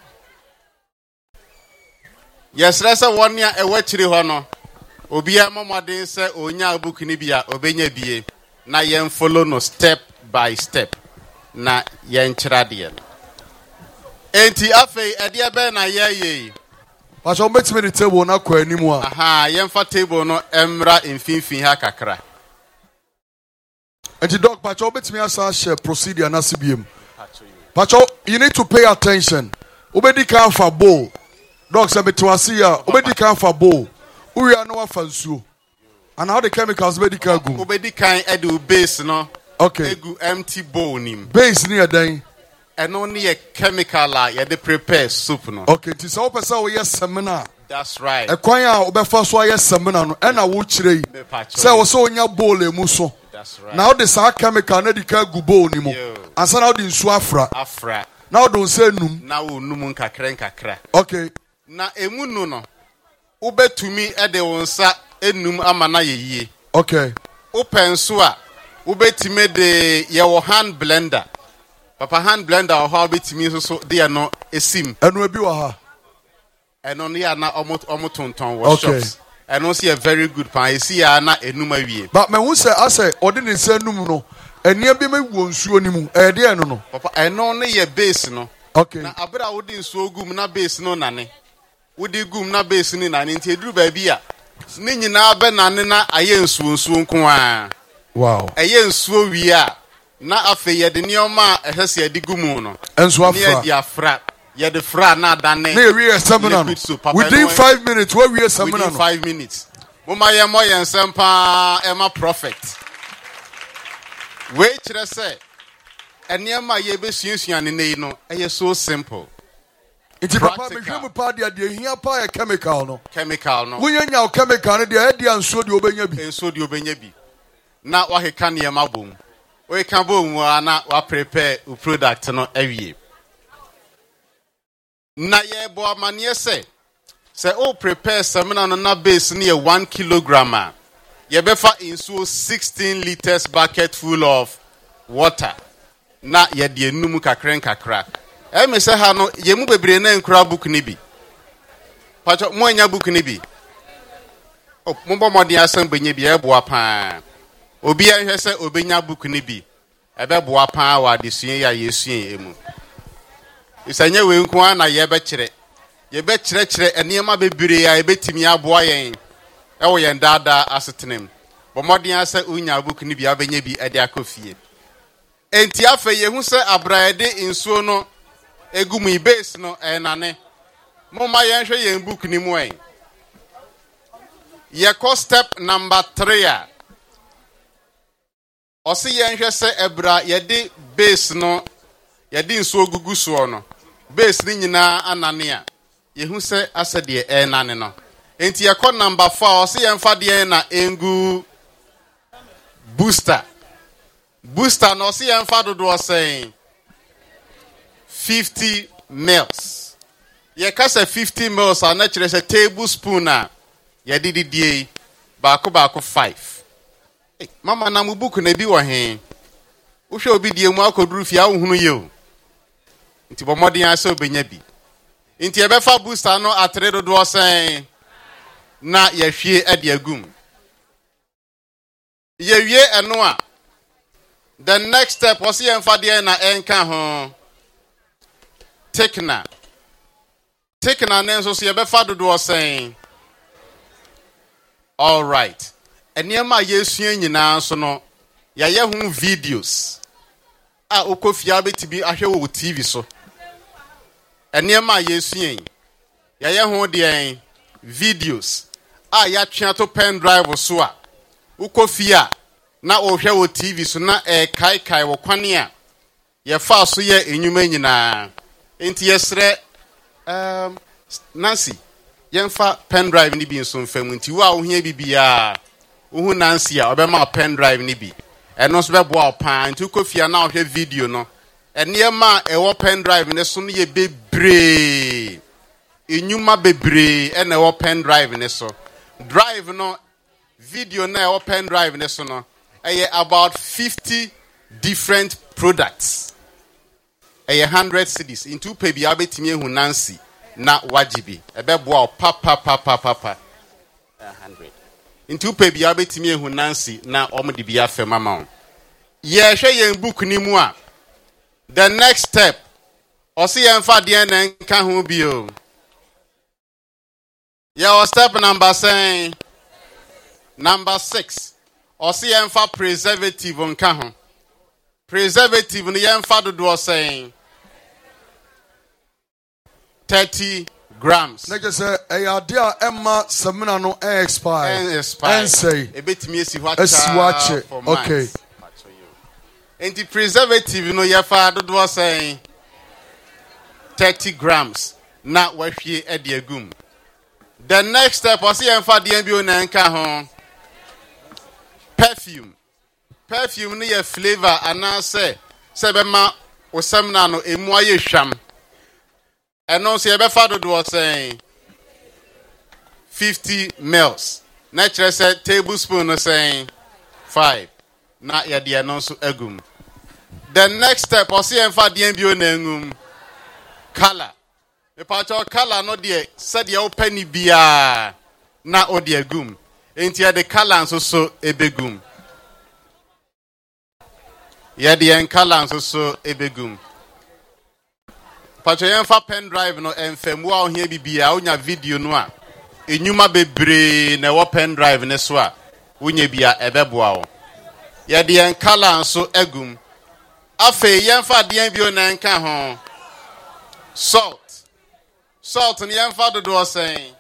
Yesre se wonia ewachiri ho no obia momoden se onya book ni bia obenya bie na yen follow no step by step na yen kyerade ye. Enti afei ede be na ye Pastor metime the table na kwa animu a. Aha, yen fa table no emra mfimfin ha kakra. Enti dog Pastor metime asa share procedure na CBM. Pastor, you need to pay attention. Obedi kan fa bowl. Dog say betwasi ya obedi kan fa bowl. Uwi anu afa nsuo. And how the chemicals obedi kan gu. Obedi kan edu base no. Okay. Egu empty bowl nim. Base ni adan. Eno ni a chemical a ye de prepare soup no. Okay, ti so pesa wo yes seminar. That's right. Ekwan a obefa so yes seminar no e na wo kire yi. Say wo so onya bowl emu so. That's right. Now the sa chemical na di kan gu bowl ni mo. Ansa na di nsuo afra. Afra. Now don't say num. Na wo num nkakra. Okay. Na emu nu no. Ubetumi e de wonsa enum ama na yeye. Okay. Open so a ubetime de ye wo hand blender. Papa hand blender or how betimi so de no esim. Enu ebi wa ha. Eno ne ya na omotonton workshops. Eno see a very good pan. See ya na enum awie. But me hu say ase odi ne se enum no. Enia bi me wo nsuo ni mu. E de eno no. Papa eno ne ye base no. Okay. Na abra wodi nsuo gum na base no nane. Wodi gum na base ni nane nti eduru ba bi a. Ni nyina be nane na aye nsuo nko a. Wow. Aye nsuo wi a. Na afe ye de nioma ehese edi gumu no. Enso afra. Ye di afra. Ye de fra na dane. Na we seminar. Within 5 minutes we seminar. Within 5 minutes. Mama ye mo ye nsempa ema prophet. We kire se eniema ye be sunsua ne nei no eye so simple. Iti papa me hwemu pa dia de hia pa ye chemical no. Chemical no. Wo nya chemical no dia e dia nsuo de obenya bi. Nsuo de obenya bi. Na wa heka ne ma bom. We can bo na wa prepare u product no awie. Na ye bo amane se o prepare semina no na base near 1 kilogram. Ye befa insuo 16 liters bucket full of water. Na ye de enum kakra. E me se ha no ye mu bebre na nkura book ni bi. Pacho mo anya book ni bi. O mo bo modern asem benye bi e bo apa. Obi ahwe se obenya book ni bi. Ebe bo apa wa de suen ya yesuen emu. Isanye we nko na ye be kire enema bebire ya ebetimi aboa yen. E wo yen dada asetenem. Bo modern ase unya book ni bi abenya bi ede akofie. Enti afa ye hu se abraede insuo no egum ibase no enane. Moma yen hwe yen book ni mu en. Ye ko step number 3 a. Osi yen hwe se ebra ye de base no ye de nsuo gugu so no. Base ni nyina anane a. Ye hu se asede enane no. Enti ye ko number 4 osi yen fa de na engu booster. Booster no si enfa dodo saying 50 mils. Ye kasa 50 mils a naturally a tablespoon a ye didi die baako 5. Hey, mama na mu book na bi wo he. Wo hwe obi die mu akoduru fia wo hunu ye o. Nti bo modern ase obenya bi. Nti ye befa booster no atre dodo saying na ye hwie ade agum. Ye wie eno a the next step was here for the na enka ho. Thickener nenso so ye be fa dodo saying. All right. Eniema yesua nyina so no ya ye hu videos. A okofia betibi ahwe wo TV so. Eniema yesua ya ye hu de videos. A ya twa to pen drive so a ukofia na ohwe wo TV so na kai wo kwane a ye fa so ye enyuma nyina enti yesre Nancy yemfa pen drive ni bi nso mfam nti wo a wo hia bibia wo hu Nancy a obema pen drive ni bi and no swear bow pan to coffee now here video no. And near ma a pen drive in the sunny ye be brave. Inuma be brave and a pen drive in the so. Drive no video now pen drive in the so no. About 50 different products. 100 cities into pay be able to me who Nancy na wajibi. A bebo papa 100. Into pay be able to me who Nancy na omdi be afe mama. Ye share book ni mua. The next step. Osi enfa de na nka ho bio. Yeah, step number 6. Osi enfa preservative nka ho. Preservative ni enfa do saying 30 grams. Like say a idea Emma Samina no expire. And say a bit me si watch it. Okay. And the preservative you know your father do saying 30 grams. Not what she at the gum. The next step was here for the MBO Nanka home. Perfume. Perfume near flavor and I say Sebema or Samnano a moye sham. And no see father was saying 50 mils. Natural said tablespoon was saying 5. Not yet the announce egum. The next step was here for the MBO Nangum. Color. The part of color no dear said the penny beer na odia gum. Ain't ya the color so a begum. Ya the color so a begum. Patroyan for pen drive no and femwa here be on your video noa. Inuma bebre na wa pen drive ne so a unye bia ebeboa. Ya the color so egum. Afe yan fa de bio na nka ho. Salt. Salt and young father do saying.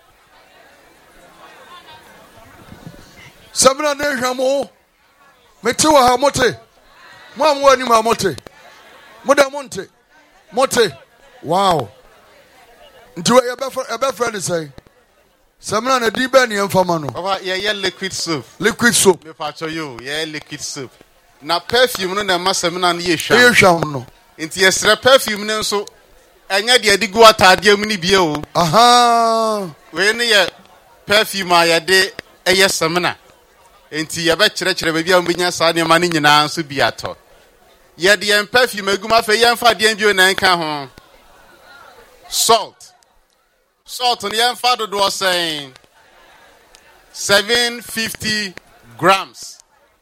Sabina Nejamo Metua Hamote Mam Wanima Mote Moda Monte Mote. Wow. Do a better friend say. Sabina Dibani and Famano. Oh, yeah, liquid soup. Liquid soup. Me patcho you, yeah, liquid soup. Na perfume no na masamina ye sham. Ye sham no. Inti yesre perfume no so. Anya de adigu atade mu ni bia o. Aha. We ne ye perfume a ye de eye semina. Enti ye be kire ba bia mbenya sa ne ma ne nyina so bi ato. Ye de en perfume aguma fa ye mfa de bio na nka ho. Salt. Salt on ye mfa do saying 750 grams.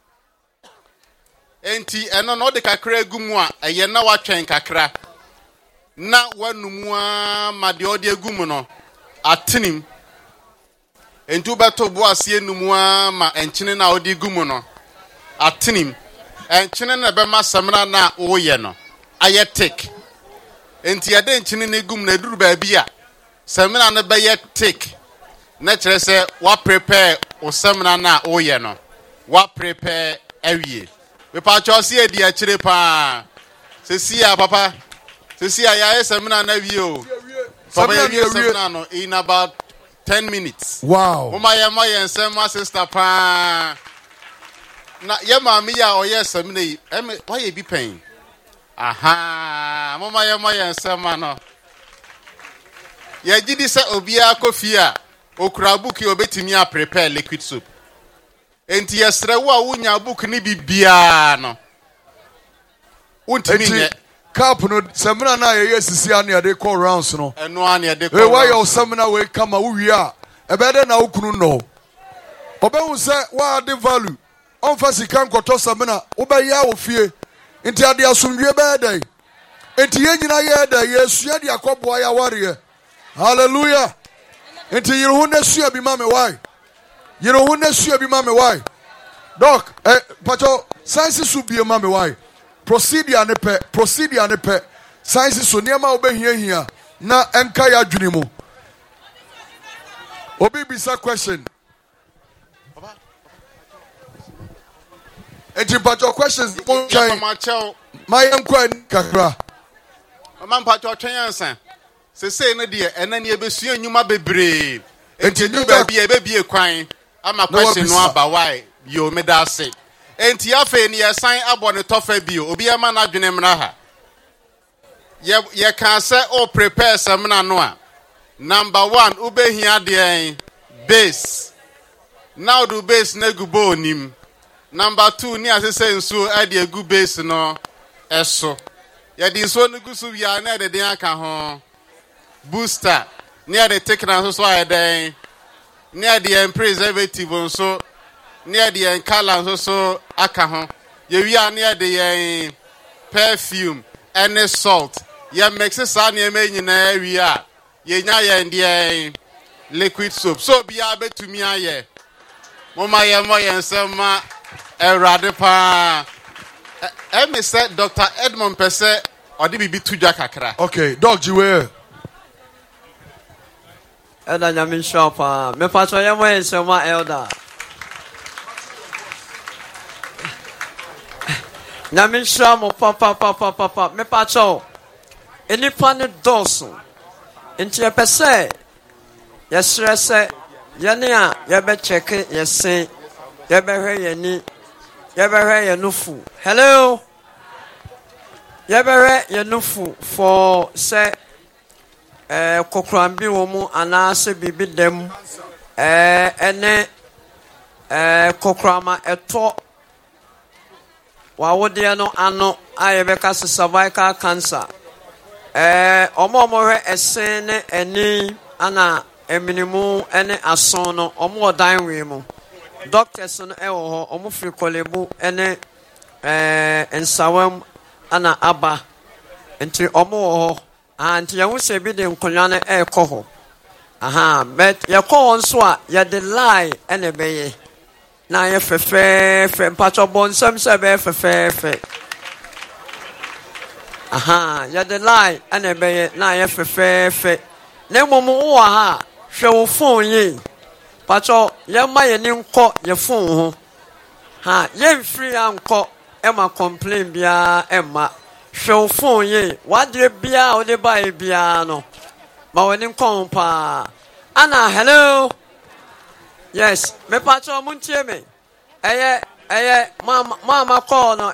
Enti eno no de kakra agumu a ye na watwen kakra. Na wanumwa made odi egum no atenim entu beto bo ase enumwa ma enchene na odi egum no atenim enchene na be ma samra na oye no ayetik enti ade enchene na egum na duru ba bia samra na be yetik na kire se wa prepare o samra na oye no wa prepare awie we pa cho se edi a kire pa se sia papa. See, I seminar na view. Seminar in about 10 minutes. Wow. Oh my and my sister pa. Na yama miya or yes seminar. Why you be paying? Aha. Mama and seminar. Ya did say obia kofia. Okrabuki obetimia prepare liquid soup. Enti yesre wa wunya book ni bibia no. Cap no seminar na ye sisia na dey call rounds no. Eno an ye dey call. Why your seminar we come we are. E be dey na ukunu no. Obehu say wa dey value. On fa sika nkoto seminar, obe ya wo fie. Enti ade asomdwe be dey. Enti ye nyina ye dey yesua de akoboa ya ware. Hallelujah. Enti yiru na sua bi ma me why? Yiru na sua bi ma me why? Doc, pacho science su bi ma me why? Procedure ne pe science so niema obehia na enka ya dwene mu obi bisa question etimpacho questions my enquire kakra mama mpacho twen ansa se ne de enani ebesu anyuma bebre enti nyu ba bia kwan ama question no aba why yo me da say enti afa ni yesan abo ne tofa bio obi ama na dwene mra ha ye kan say o prepare semna no a number 1 ubehia de base now do base na gubo nim number 2 ni asese nso ade egu base no eso ye di so nugu so bia na de den aka ho booster near the take na so den near the preservative nso near the color so aka ho ye wi near the perfume and salt ye mix sa na me nyina wi a ye nya ye ndie liquid soap so bia betumi aye mama ye mo ye nsema erade pa me say Dr. Edmond Pese odi bibi tuja kakra. Okay, Doc Jiwe. Elder Nyamin Shop, me pastor ye mo nsema elder. Nyamin Shop papa me pastor enipa ne doso. Enti ye pese ye stress ye ne a ye be check ye sen ye be hwe ye ni ye be hwe ye nufu. Hello. Ye be hwe ye nufu for say kokrambi wo mu anase bibi dem ene kokrama eto wa wode no ano ayebeka cervical cancer omo hwe esen ne eni ana eminimu ene ason no omo dan we mu doctors no ewo ho omo free kolebu ene ensawam ana aba enti omo ho anti ya wuse bi de nkonwa na ekoho but ya ko nso a ya de lie ene beye na ya fefe mpacho bonsam se be fefe ya de lie ene beye na ya fefe na momo wo ha hwe wo phone yi pacho ya ma ye ni nko ye phone ho ye mfiri anko e ma complain bia e ma show phone ye what de bia o de buy bia no ma woni kompa ana hello yes me pacho muntie me eye mama call no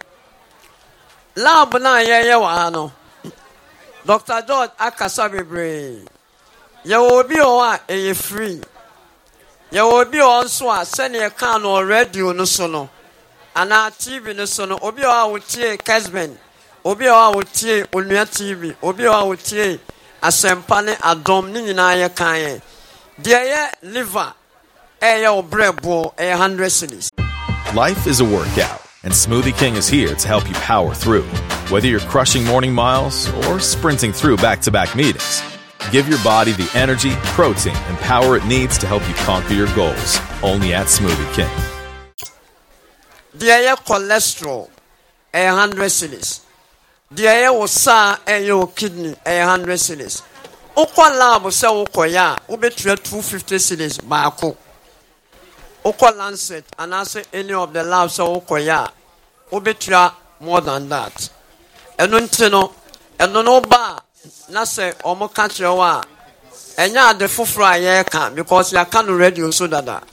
lab na ye wa no Dr. George akasa bebre ye obi o a eye free ye obi o nso a sene e kan no radio no so no ana TV no so no obi o a wotie Kesben obi a wotie Onua TV obi a wotie Asempa ne Adom ni nyina ye kan ye de ye liver ye obrebo 100 cedis. Life is a workout, and Smoothie King is here to help you power through. Whether you're crushing morning miles or sprinting through back-to-back meetings, give your body the energy, protein, and power it needs to help you conquer your goals. Only at Smoothie King. There cholesterol 100 cedis. There osa your kidney 100 cedis. Okwa lab say okoya obetua 250 cedis baako. Okwa Lancet and I say any of the labs say okoya obetua more than that. Eno ntino eno no ba na say omo ka chewa enya de fufura ye kan because ya can radio so dada.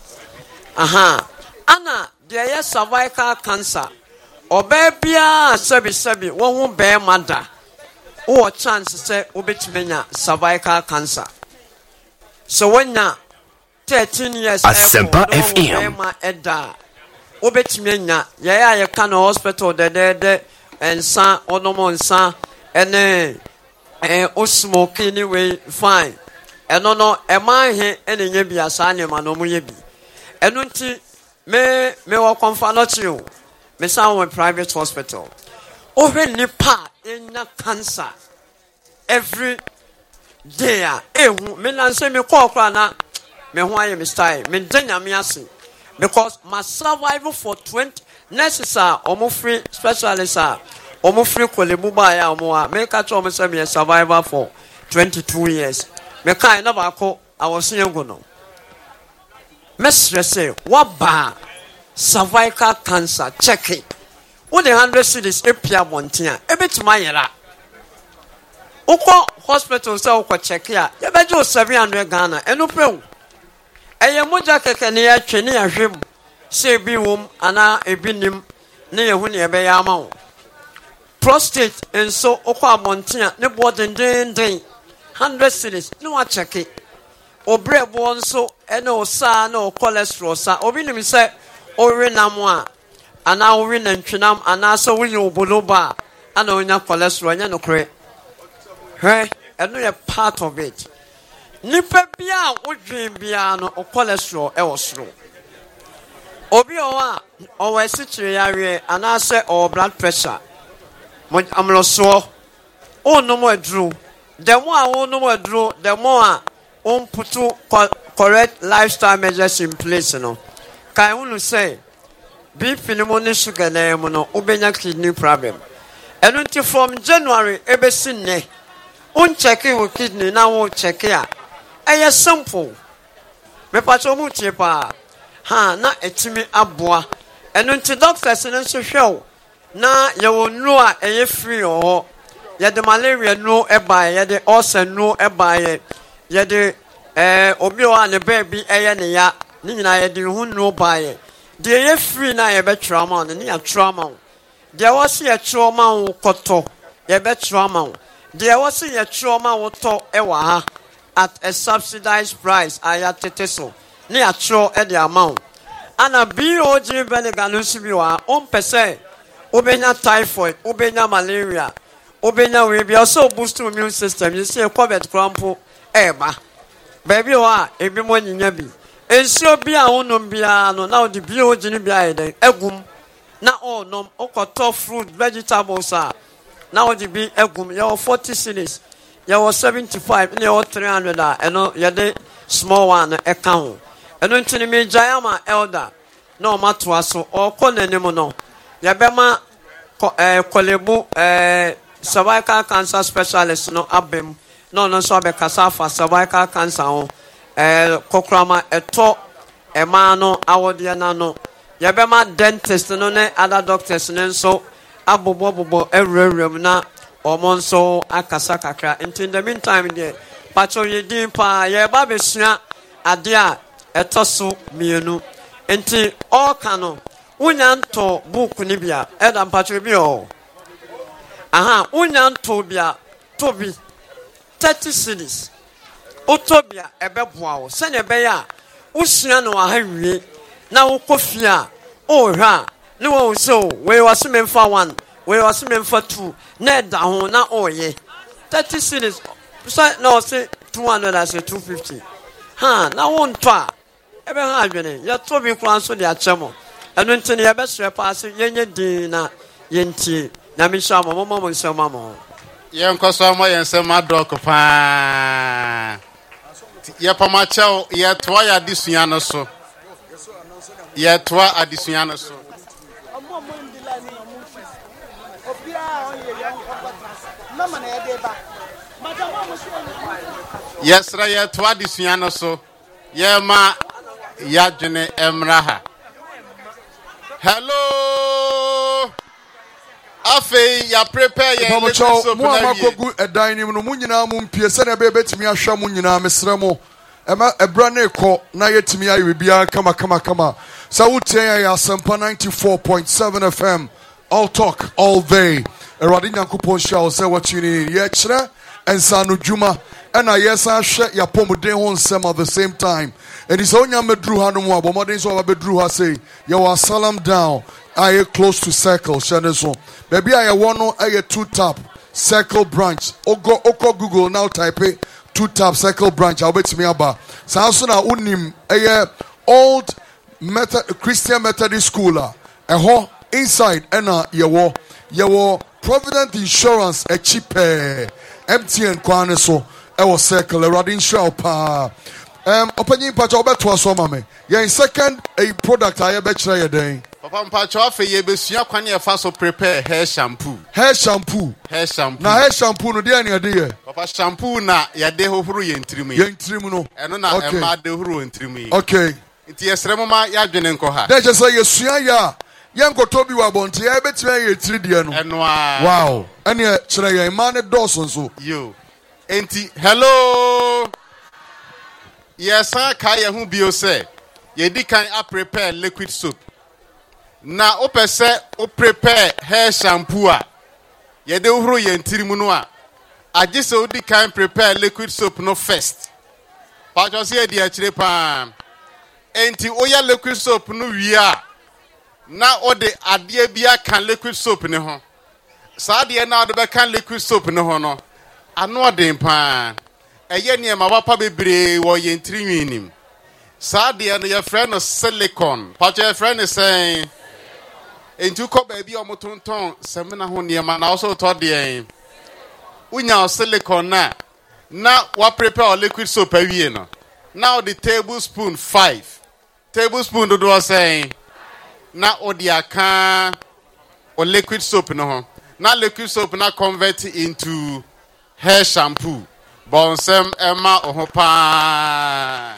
Ana there cervical cancer. Obebia sebi wo hu be mada. Wo chance say obetimenya cervical cancer. So when na 13 years Asempa FM eda obetimenya ye kan hospital de ensa onomo nsa ene o smoke anyway fine eno no e man he enye bia sa ne ma no mo ye bi eno nti me wo konfa no ti o me sa wo private hospital o he nipa enya cancer every day ehu me nan se me call kra na me ho aye me style me denya me ase because my survival for 20 necessary omo free specialist omo free kolebu ba ya omo a me ka cho me say me survival for 22 years me kai na ba ko awosengu no me stress what ba cervical cancer check it what the 100 cedis epia montia ebetima yera uko hospital say uko check ya ye bejo 700 Ghana enu pew eye moja keke ne ya twe ne ya hwem say be wom ana ebinim ne yehu ne ebe ya ama wo prostate enso okwa abontia ne bo den 100 cedis no wa check it obrebo nso ene osa na o cholesterol sa obi nim say ori nam a ana ori nantwinam ana so wo ye oboloba ana onya cholesterol nya no kre he eno ye part of it nipa bia odwen bia no o cholesterol e wo soro obi o wa sichire yawe ana say o blood pressure mo amloso o no mo adru the more o no mo adru the more on put correct lifestyle measures in place no kai unu say BP no money sugar na mo no obenya kidney problem enu nti from January ebesin ne on check your kidney na wo check ya eye simple me pa cho mu tie pa ha na etimi aboa enu nti doctors no so hwe na ye wo nu a eye free o ye de malaria no eba ye de ulcer no eba ye de obi o an baby eye ne ya ni nyina ye de hu no ba ye de ye free na ye be trauma ne ya trauma de was ye trauma wo koto ye be trauma de was ye trauma wo to e wa ha at a subsidized price ayateteso ne ya tro e de amount ana BOG vinegar no sibi wa on pese obenya typhoid obenya malaria obenya we be also boost immune system you see COVID crampo eba baby wa ebi mo nyinya bi ensio bi a wonom bia no na odi BOG ni bia eden egum na onom okoto fruit vegetables a na odi bi egum ye 40 cedis ye 75 ne ye 300 a eno ye de small one e ka ho eno ntini me giant elder no mato aso okọ nanim no ye be ma kolebu cervical cancer specialist no abem no so be kasa fa cervical cancer ho kokrama eto ema no awode na no ye be ma dentist no ne other doctors ne so abobobobo ewrewrem na omo so akasa kakra in the meantime there pacho ye din pa ye ba besua ade a etoso mienu enti all kano unyanto book ni bia edam pacho bi o aha unyanto bia tobi 30 cedis otobia ebeboa wo se ne be ya usua no ahawie na wo kofia o hwa ne wo so we was memfa 1 we was memfa 2 na da ho na oye 30 cedis so no say 200 as 250 ha na wo nto a ebe ha adwene ya tobi kwan so de achemo enu ntine ya besre pass yenye din na yenti na mi sha mo nsema mo yen koso mo yen sema dok pa ye pama chao ye toa ya disua no so ye toa adisua no so yes ra ye toa disua no so ye ma ya dwene emraha hello afi ya prepare ye so mo amakogu edanim no munyina mu mpie se na be betimi ahwa munyina mesre mo ema ebra na ekọ na yetimi ayi bia kama sa wutia ya Asempa 94.7 FM all talk all day erade nyankopon show say what you need ye kire ensanu djuma ena yesa hwe ya pomuden ho nsem at the same time and is onya medru ha no mo abomodin so abedru ha say ye wa salam down aye close to circle sheneso baby aye wono aye 2 tap circle branch oko Google now type it 2 tap circle branch I'll bet me aba so na unim aye old Christian Methodist school eho inside ena yewo Provident Insurance a cheap MTN kwane so ewo circle erade insure pa opening patch obeto so mame ye second a product aye be kire ye den papa mpacho afa ye besua kwane e fa so prepare hair shampoo na hair shampoo no de na de ye papa shampoo na ye de hohoro ye ntrim no eno na e ma de hohoro ntrim yi okay nti yesrem ma ya dwene nko ha de je say yesua ya yenkoto bi wa bonte ya betime ye tiri de no eno a wow ene kire ye ma ne doso so yo enti hello yes ka ye hu bio say ye di kan a prepare liquid soap. Na opese o prepare hair shampoo a ye de uhuru ye ntirimu no a agi se odi kan prepare liquid soap no first. Pa cho se di a chire pa. Enti oya liquid soap no wi a na ode ade bia kan liquid soap ne ho. Sa ade na ode be kan liquid soap ne ho no. Ano ode pa. Eye ne ma papa bebre wo ye ntirimu nim. Sa ade no your friend no silicone. Pa cho your friend is saying Entu ko baby o motonton semina ho niema na also to de unya silicone na wa prepare liquid soap awie no now the tablespoon 5 tablespoon do do say na odiaka o liquid soap no ho na liquid soap na convert into hair shampoo bonsem ema o ho pa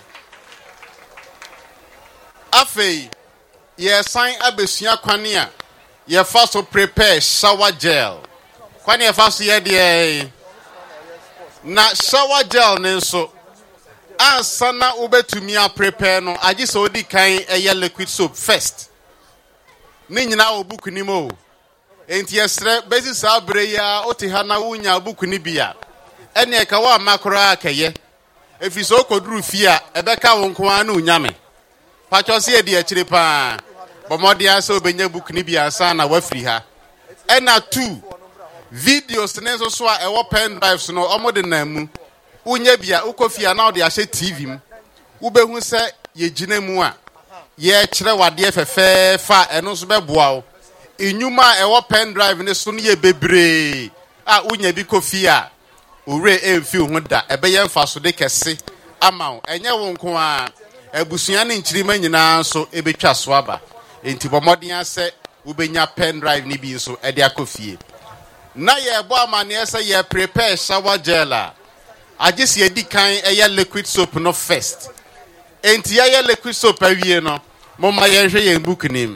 afei ye sign abesua kwane a ye first to prepare shower gel kwane ye first ye de na shower gel ne so ansa na obetumi a prepare no agi so odi kan eye liquid soap first ni nyina obuku ni mo enti yesre bezi sa bre ya oti ha na wunya obuku ni bia ene ka wa makora akaye efiso koduru fia ebeka wonko anu nyame pacho se e di akire pa bomodia so benya book ni bia sa na wafiri ha ena 2 videos ne so a ewo pen drives no omode na mu unya bia ukofia na ode ahye tv mu ubehu se ye gina mu a ye kire wade fefe fa eno so beboa o enyuma ewo pen drive ne so no ye bebre a unya bi kofia ore emfi hu da ebeye mfa so de kese ama enye wo nko a abusua ne nchirima nyina so ebetwa so aba enti bomodin ase ubenya pen drive ni bi so ede akofie na ye bo amane ese ye prepare shower gel a agisi edi kan eye liquid soap no first enti ye liquid soap awie no moma ye hwe ye book nim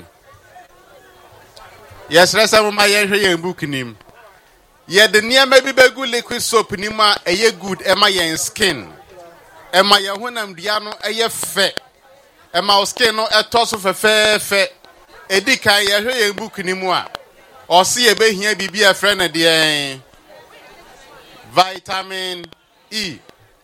yes resa moma ye hwe ye book nim ye de niam bi begu liquid soap nim a eye good ema ye skin ema ye honam dia no eye fe ema skin no etoso fe edi kan ye hwe ye book nim a o se ye behia bibia frɛ na de vitamin E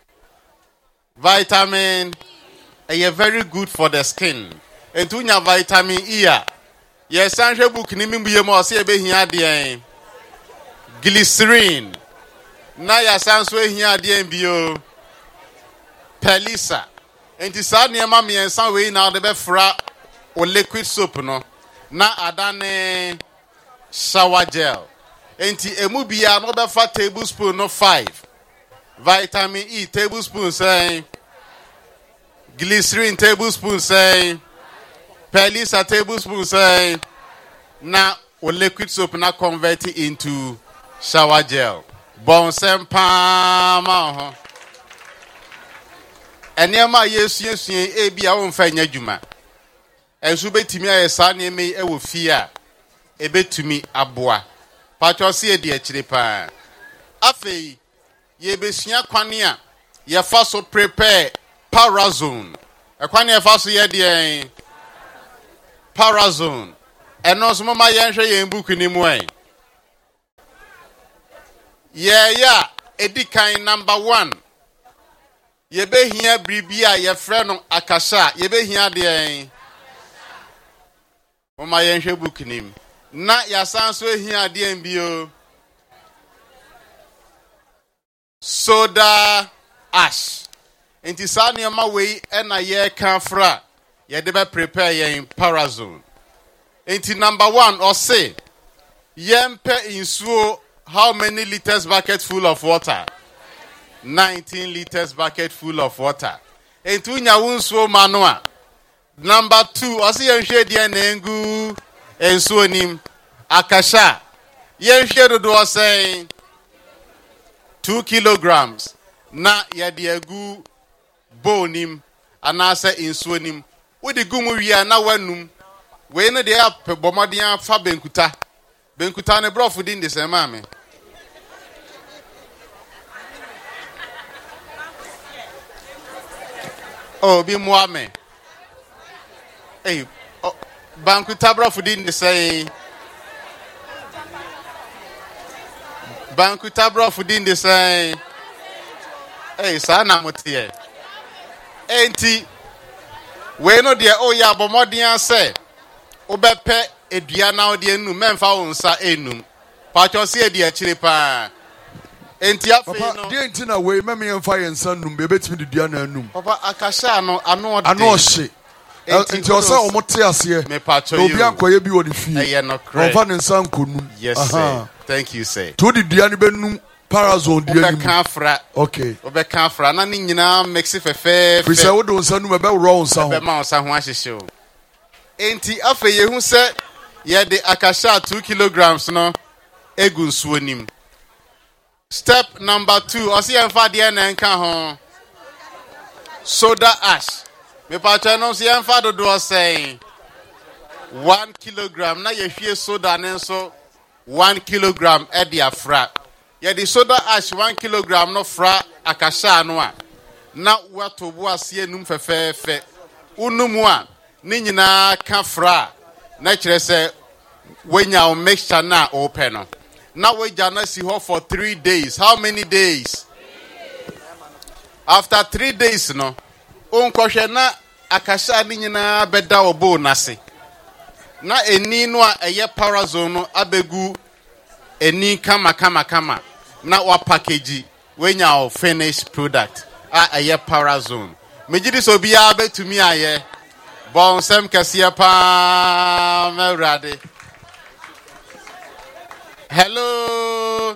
very good for the skin entunya vitamin E a ye san hwe book nim mbuye mo o se ye behia de glycerin na ya san so ehia de bio Pelisa enti sa niema me ensan we na de be fra o liquid soap no na adane shower gel enti emu bia no be fa tablespoon no 5 vitamin E tablespoon say glycerin tablespoon say Pelisa tablespoon say na o liquid soap na convert it into shower gel bonsem pa ma ho enema yesu ebia wo mfa nya dwuma enso betimi ayesa ne me e wo fie a ebetumi aboa pacho se e di akire pa afei ye besua kwane a ye fa so prepare Parazone ekwane ye fa so ye de Parazone eno so mama ye hwe ye book ni mu en ya edikan number 1 ye behia bribia ye frɛ no akasha ye behia de mama ye hwe book nim na ya san so ehia de mbio soda ash enti sa ne ma we na ye kan fra ye de be prepare ye Parazone enti number 1 or say yempe insuo how many liters bucket full of water 19 liters bucket full of water enti unya wunsuo manua number 2 or say ye hwe de na ngu ensuo nim akasha ye hwe do say 2 kilograms na ye de agu bonim anase ensuo nim we de gumu wi na wanum we ne de apebomodian fa benkuta ne brofu din de sema me oh bi muame Hey, Banku Tabra for didn't say. Banku Tabra for didn't say. Hey, Sana Motie. Enti, we know dear, oh yeah, but more than say, Obepe, Ediana, the enu, Memfa unsa enum. Pacho see dear chilipa. Enti Papa, dear Tina, we, Mammy and Fire and Sun, bet me the Diana num. Papa, Akashano, I know she. Enti osa omote here. Me pacho you. Obi anko ye bi woni fi. No credit. Ofa ne nsan konu. Yes, sir. Thank you, sir. To the diani benum parazone diani. Obekafra. Okay. Obekafra na ni nyina mix fefe. Fi say wo do nsan nu be wro nsan ho. Be ma nsan ho ahyehye o. Enti afa ye hu se ye de akasha 2 kilograms no egu nsuo nim. Step number 2, osi enfa de na nka ho. Soda ash. Me pacha no si enfa do do say 1 kilogram na ye hwie soda ne so 1 kilogram e de afra. Ye the soda ash 1 kilogram no fra akasha no a na wato bo ase enum fefefe unumu a ni nyina ka fra na kire se wenya o mixture na open no na we jana si ho for 3 days. How many days? After 3 days no unkwohwe na akasha ni nyina beda obo nase na eni no a eye parazone no abegu eni kama na wa package wenya o finished product a eye parazone mejidi so bia betumi aye bon sem kase pa mewrade. Hello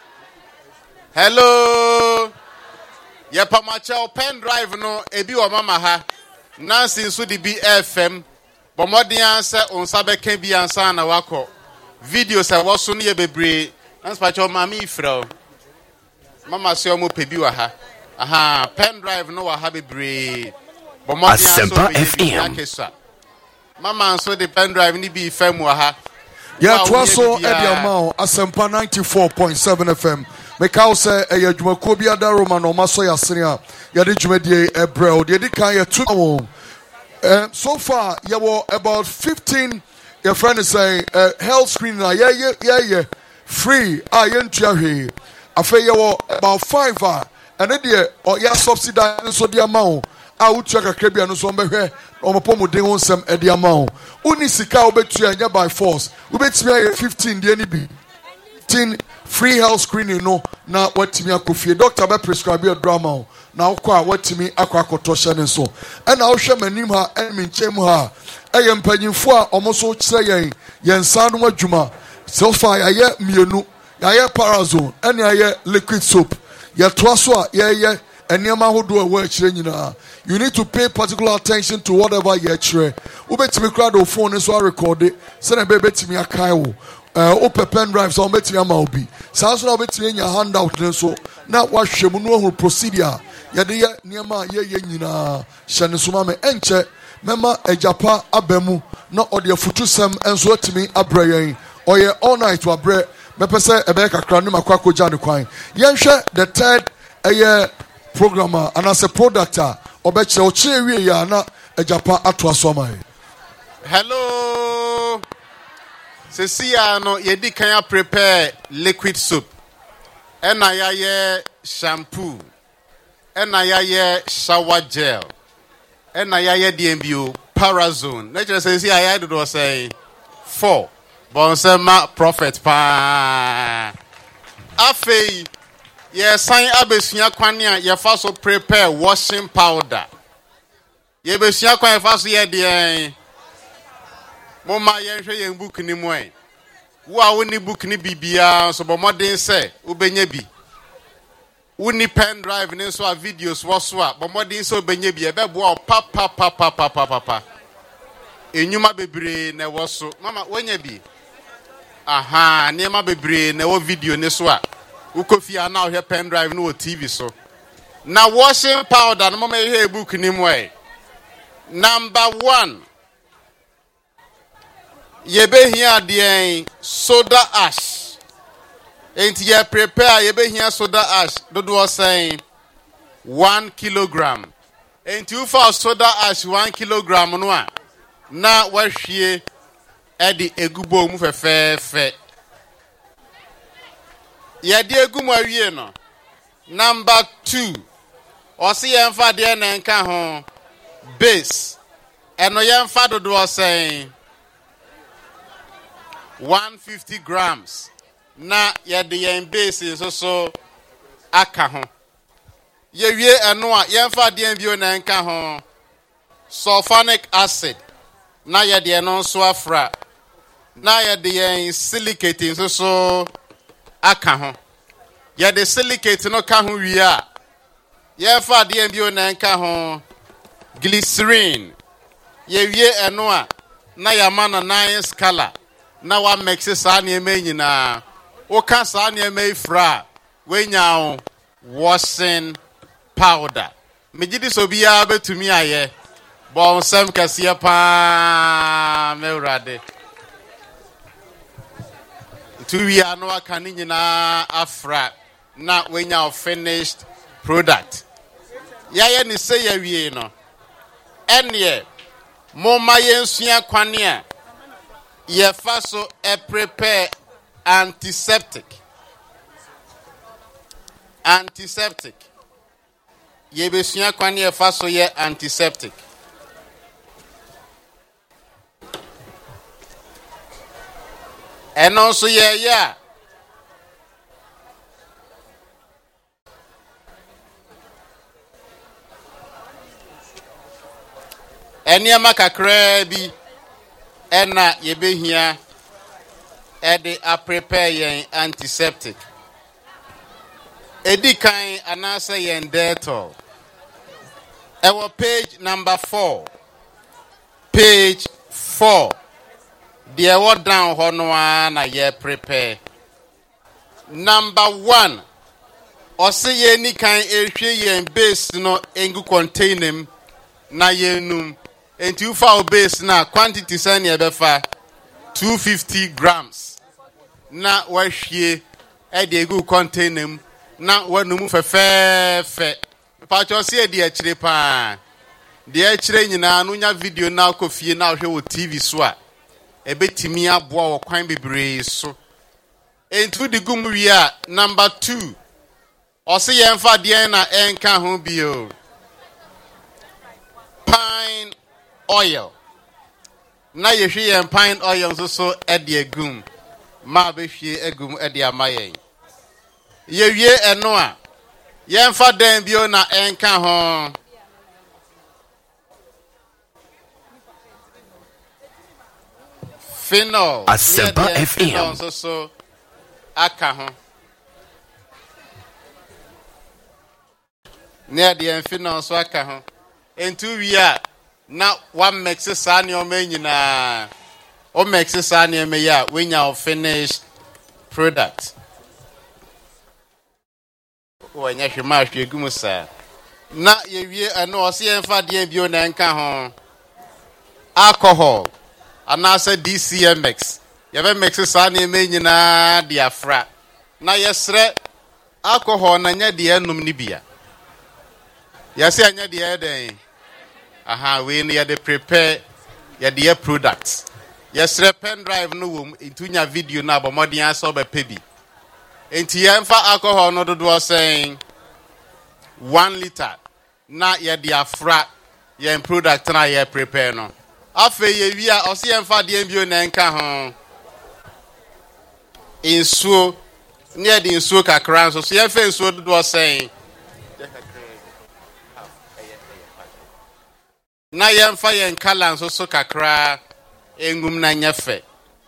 ye pamacha pen drive no ebi o mama ha Nancy so di BFM bomodian se onsa beka bi ansa na wako video se woso ne ye bebre Nancy pacha mama ifra mama se o mo pebi wa ha aha pen drive no wa ha bebre bomodian so FM mama so the pen drive ni bi fam wa ha yeah twaso e dia ma Asempa 94.7 FM Mekao say a Jumaco be other Roman or Masoya Senia, Yadijumedi, a bro, the Edika, 2 so far, you were about 15. Your friend is saying, health screening, yeah, free, I ain't here. I feel you were about 5 and then or ya subsidize so the amount. I would check a Caribbean or somewhere on a pomo de on some at the amount. Only Sika bet you by force. We bet me 15 the NB. 15 free health screening no na watimi akofie doctor be prescribe your drama na akwa watimi akwa akotosha ne so e na wo hwe manim ha enmi nchem ha eye mpanyimfo a omoso kire yen san no adwuma so far ya mienu ya parazone ene ya liquid soap ya toaso a ya eniema hodo a wa kire nyina. You need to pay particular attention to whatever you kire ubetimi kra do phone so record it se na be betimi akai wo open pen drive so betimi ama obi sanso na betimi nya handout ne so na wahwemu no ho procedure ye de ye niema ye nyina hyene so ma me enche mema ejapa abamu na ode afutusem enso atimi abrayen oye all night to abre mepese ebe kakra no makwa ja ne kwan yenhwe the third programmer and as a product obeche o chire wie ya na ejapa ato asomai. Hello Sesia no yedi kan prepare liquid soap. Ena ya shampoo. Ena ya shower gel. Ena ya DMBO parazone. Nature Sesia I do say 4. Bonsema prophet pa. Afei ye sign abesua kwane a ye fa so prepare washing powder. Ye besua kwan fa so ye de Mama yenhwe yen book ni mo en wo a woni book ni bibia so bo modern say ubenya bi woni pen drive ni so a videos wo so a bo modern say ubenya bi e be bo pa enyuma bebre na wo so mama wonya bi aha niema bebre na wo video ni so a ukofia na ohwe pen drive no TV so na washing powder no mama ye book ni mo en number 1 Yebe here the soda ash. Ain't ye prepare yebe here soda ash. Dodo was saying 1 kilogram. Ain't you for soda ash 1 kilogram no? na wahwie edi egubo mu fefefe yedi egumo awie no. Number 2 osi yemfa de na nka ho base eno yemfa dodo saying 150 grams na yedi yen base so aka ho ye wie eno a yemfa de bio na nka ho sulfonic acid na yedi eno so afra na yedi yen silicate so aka ho yedi silicate no ka ho wie a yemfa de bio na nka ho glycerin ye wie eno a na yama na nice color na wa mix sa na eme nyina o ka sa na eme ifra we nya washing powder megidi so bia betumi aye bon sam kase pa mewrade tu wi anu aka ni nyina afra na we nya finished product ya ni say ya wie no ene mo ma yensua kwane a ye fa so prepare antiseptic ye besua kwane ye fa so ye antiseptic eno so ye ya eniama kakra bi ena ye behia ede a prepare yen antiseptic edi kan anasa yen Dettol ewo page number 4 the ewo down hono na ye prepare number 1 ose ye ni kan ehwe yen base no engu contain na yenum enti ufa base na quantity sani ebefa 250 grams na wahwie ede egu contain na wanum fefefe pacho se edi akire pa de akire nyina no nya video na akofie na hwe wo TV so a ebetimi aboa wo kwan bebre so entu de gum wi a number 2 ose yemfa de na enka ho bio pine oil na yehwe yen pine oil so ede agum ma behwe agum ede amayen ye wie eno a yemfa den bio na enka ho phenol Asempa FM so aka ho ne de phenol so aka ho entu wi a na one mix sa ne o menyina o mix sa ne me ya we nya finished product o nya hwema hwegum sa na ye wie eno o se yemfa de bio na nka ho alcohol anasa DCMX ye be mix sa ne me nyina dia fra na yesre alcohol na nya de enum ni bia yase anya de eden aha we ne de prepare ye de products yesre pen drive no wom intunya video na abomodin aso be pebi enti yemfa alcohol no dodo saying 1 liter na ye de afra ye product na ye prepare no afa ye wi a ose yemfa de bio na nka ho insuo ne de insuo kakra so ye fa insuo dodo saying na yemfa yen kala so kakra engum na nyefe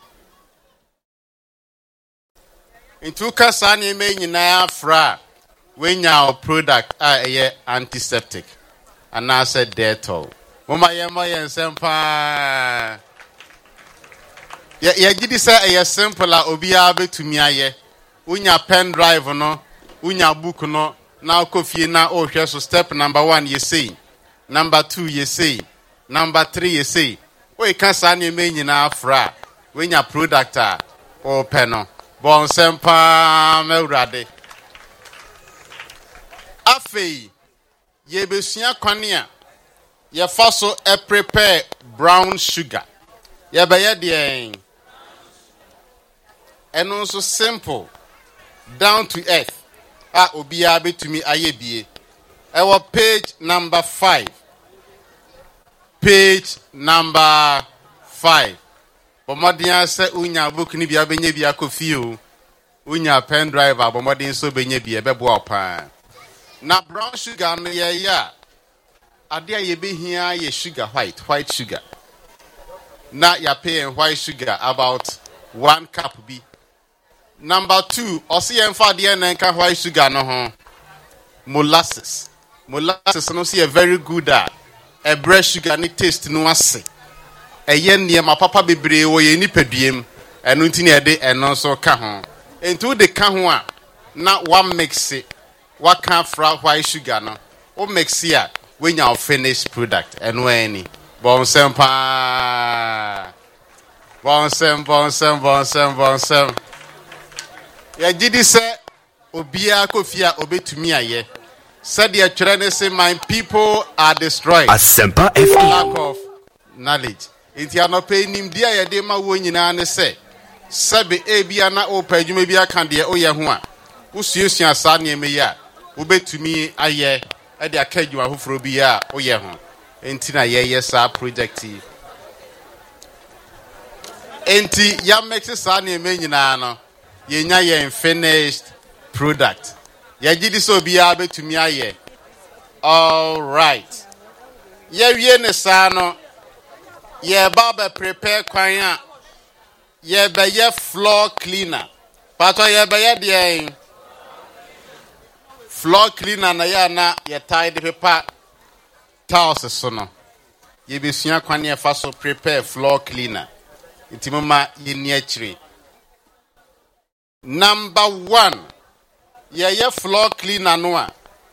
intu kasa na eme nyina afra wenya product a antiseptic and I said Dettol mama yen sempa ya gidi say simple a obi a betumi aye unya pen drive no unya book no na kofie na o hwe so step number 1 you say number 2 you say number 3 you say we can say na eme nyina afra wenya product a o peno bon sempa mewrade afei ye besua kwane a ye faso prepare brown sugar. Ye beye de and also simple, down to earth. Obia betumi ayebie. Our page number 5. Page number 5. Bomodian se unya book ni bia benye bia kofi o. Unya pen driver bomodin so benye bia bebo pa. Na brown sugar no ye ya. Ade a ye be hia ye sugar white sugar. Na ya pay white sugar about 1 cup bi. Number 2, osi emfa de na nka white sugar no ho. Molasses. Molasses no see a very good a bread sugar ni taste no ase. Eye niema papa bebre wo ye nipaduem eno ntini ede eno so ka ho. Enti de ka ho a na one mix it. What can fra white sugar no? O mix here when you finished product eno any. Bonsem pa. Bonsem. Ya gidi se obia kofia obetumi aye. Said the children say my people are destroyed. Asempa FM. Lack of knowledge. Inti anope nim dia ye de ma wo nyina ne se. Sabe ebia na opa adwuma bia kan de o ye ho a. Usuesua sa ne me ya. Obetumi aye e de aka adwuma hoforo bia o ye ho. Inti na ye sa project yi. Inti ya make sa ne me nyina no. Yenya ye finished product. Ya gidi so bia betumi aye. All right. Ye wie ne sa no. Ye baba prepare kwan a. Ye be ye floor cleaner. Pato ye be ye de floor cleaner na ya na ye tie the paper towels so no. Ye be sua kwan ye fa so prepare floor cleaner. Itimoma ye ni achire. Number 1. Ye floor cleaner no a.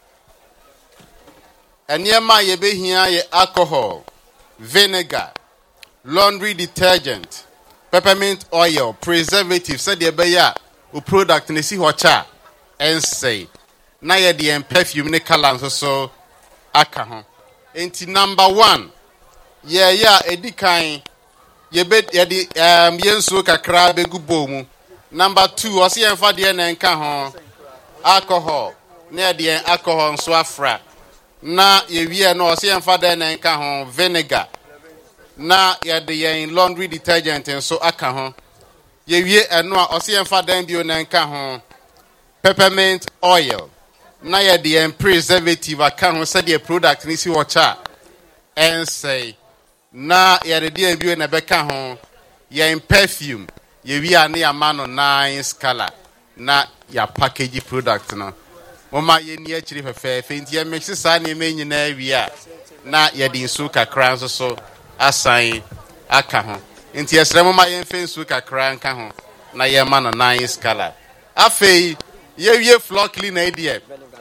Eniema ye be hia ye alcohol, vinegar, laundry detergent, peppermint oil, preservative, said ye be ya o product ne si hocha and say. Na ye de perfume ne color so aka ho. Enti number 1. Ye ya edikan ye be ye di yenso kakra be gubo mu. Number 2, osi enfa de na nka ho alcohol. Na de alcohol nso afra. Na ye wie no osi enfa de na nka ho vinegar. Na ye de laundry detergent nso aka ho. Ye wie eno a osi enfa de bio na nka ho peppermint oil. Na ye de preservative aka ho said the product ni si watcha and say na ye de bio na beka ho ye perfume. Ye we are near man on nice color. Na ya package product no. Mama ye ni achiri fefe fenti ye mix sa na me nyina wi na ye din su kakra so asan aka ho. Enti esre mama ye fensu kakra nka ho na ye man on nice color. Afei ye wie floor cleaner there.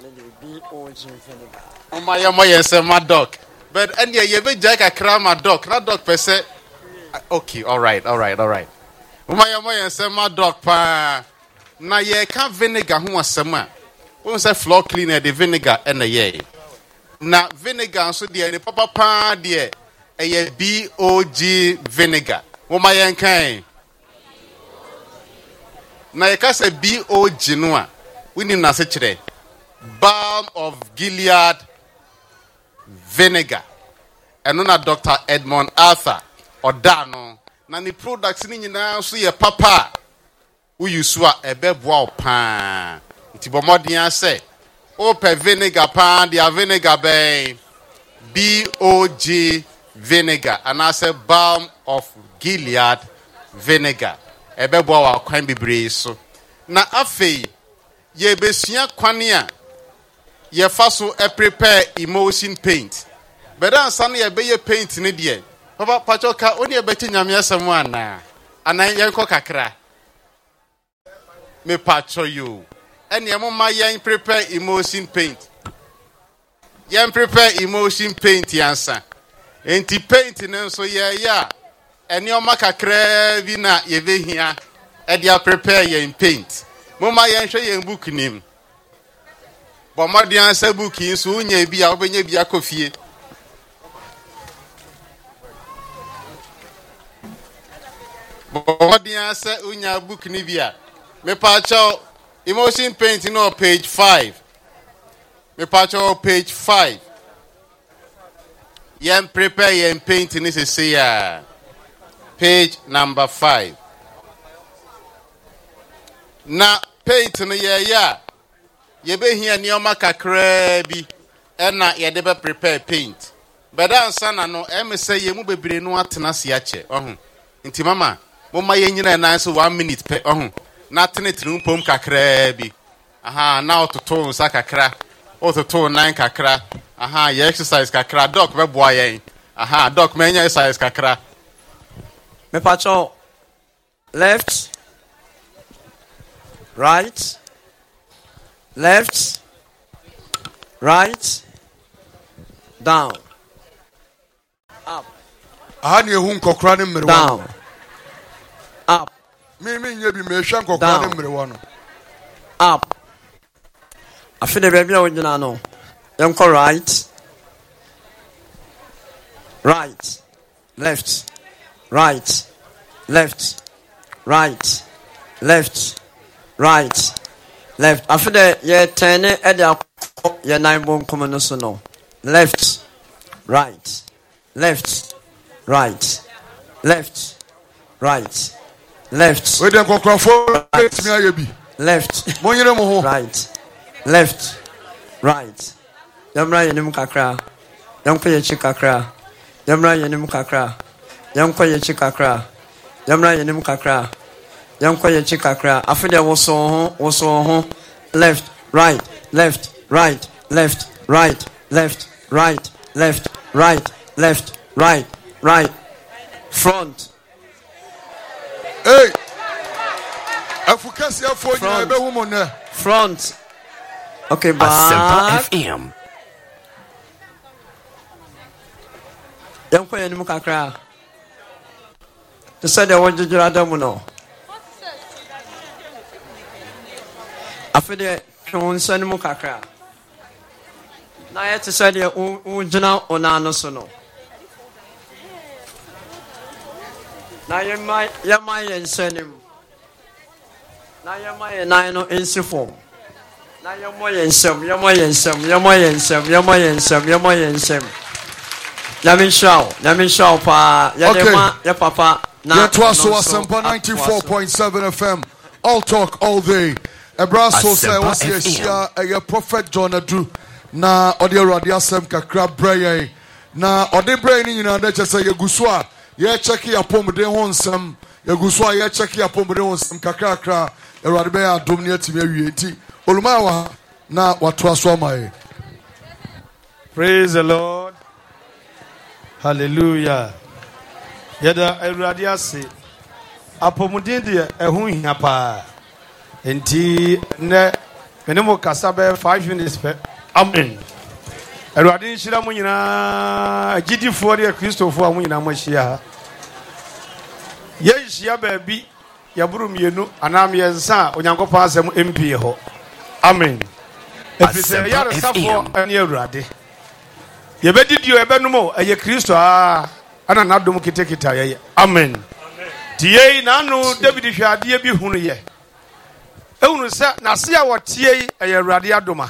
Mama ye mo ye se ma dog. But and ye be jack kakra ma dog. Na dog per se. Okay, all right. Umaya say my dog pa na ye ka vinegar ho asem a won say floor cleaner the vinegar and the ye na vinegar so de ni papa pa de eye BOG vinegar umaya nkan na ye ka say BOG no a wini na se kire balm of Gilead vinegar and na Dr. Edmond Arthur odano na ni products ni nyina so ye papa wo yusu a ebeboa pa nti bomodin ase o pe vinegar pa dia vinegar be BOG vinegar and ase balm of Gilead vinegar ebeboa wa kwan bebre so na afei ye besua kwane a ye fa so prepare emulsion paint bedan san ye be ye paint ni de Papa Pachoka, only a betting Yamia someone now. And I yanko kakra. Me pacho you. And Yamma yang prepare emulsion paint. Yang prepare emulsion paint, yansa. Ain't he painting so yeah. And your macacre vina ye here. And ya prepare ye in paint. Mama yang show ye book name. But my dear answer booking so ye be a coffee. Bodian se unya book nibia. Me pacho emotion painting no page 5. Me pacho page 5. Yen prepare yen painting is say page number 5. Na painting ya ye be here nioma kakra bi na ye de be prepare paint. Beda ansana no em say ye mu bebre no atena se ache. Nti mama mama ye nyina na so 1 minute pe na tenetinu pom kakra bi na ototo nsa kakra ototo 9 kakra ye exercise kakra doc be boa yen doc me nya exercise kakra me pacho left right down up ne hu nkokra ne mmere down up me nye bi me hwa nkokra ne mmere wo no up afide baby o nyina no yanko right left afide ye tene e dia ye nine bon come no so no left right we dem kokrafo me aye bi left mo nyere mo ho right yamra yenim kakra yanko ye chi kakra yamra yenim kakra yanko ye chi kakra yamra yenim kakra yanko ye chi kakra afide wo so ho left right front hey afukasi afo nyina be wo na front okay back Asempa FM yanko yenim kakra to say the word jira damu no afide twon sanimu kakra na yet say the ujina onano so no na yema yensanim na yema yenano insifom na yema yensam Yamin show pa ya papa na to so Asempa 94.7 FM all talk all day Ebraso say was here a prophet John Adu na ode awurade asem kakra braye na ode braye ni nyina da che say yeguso a ye check ya pomden ho nsem yeguso a ye check ya pomden ho nsem kakra kakra awurade be adom ne atimi awie ti oluma wa na wato aso mai. Praise the Lord. Hallelujah. Yada awurade ase apomuden de ehun hia pa enti ne menemo kasa be 5 minutes pe amen. Awurade nshira mu nyina agidifo de Kristofo amu nyina mahia ye hia ba bi yaburu mienu anam yensa onyankopon asem MP ho amen. Efise ya resafo ani awurade yebedidio ebenumo eye Kristo ana nadom kitekita ye amen. Tie na no David hwade bi hunu ye ehunu sa na se a wotie eye awurade adoma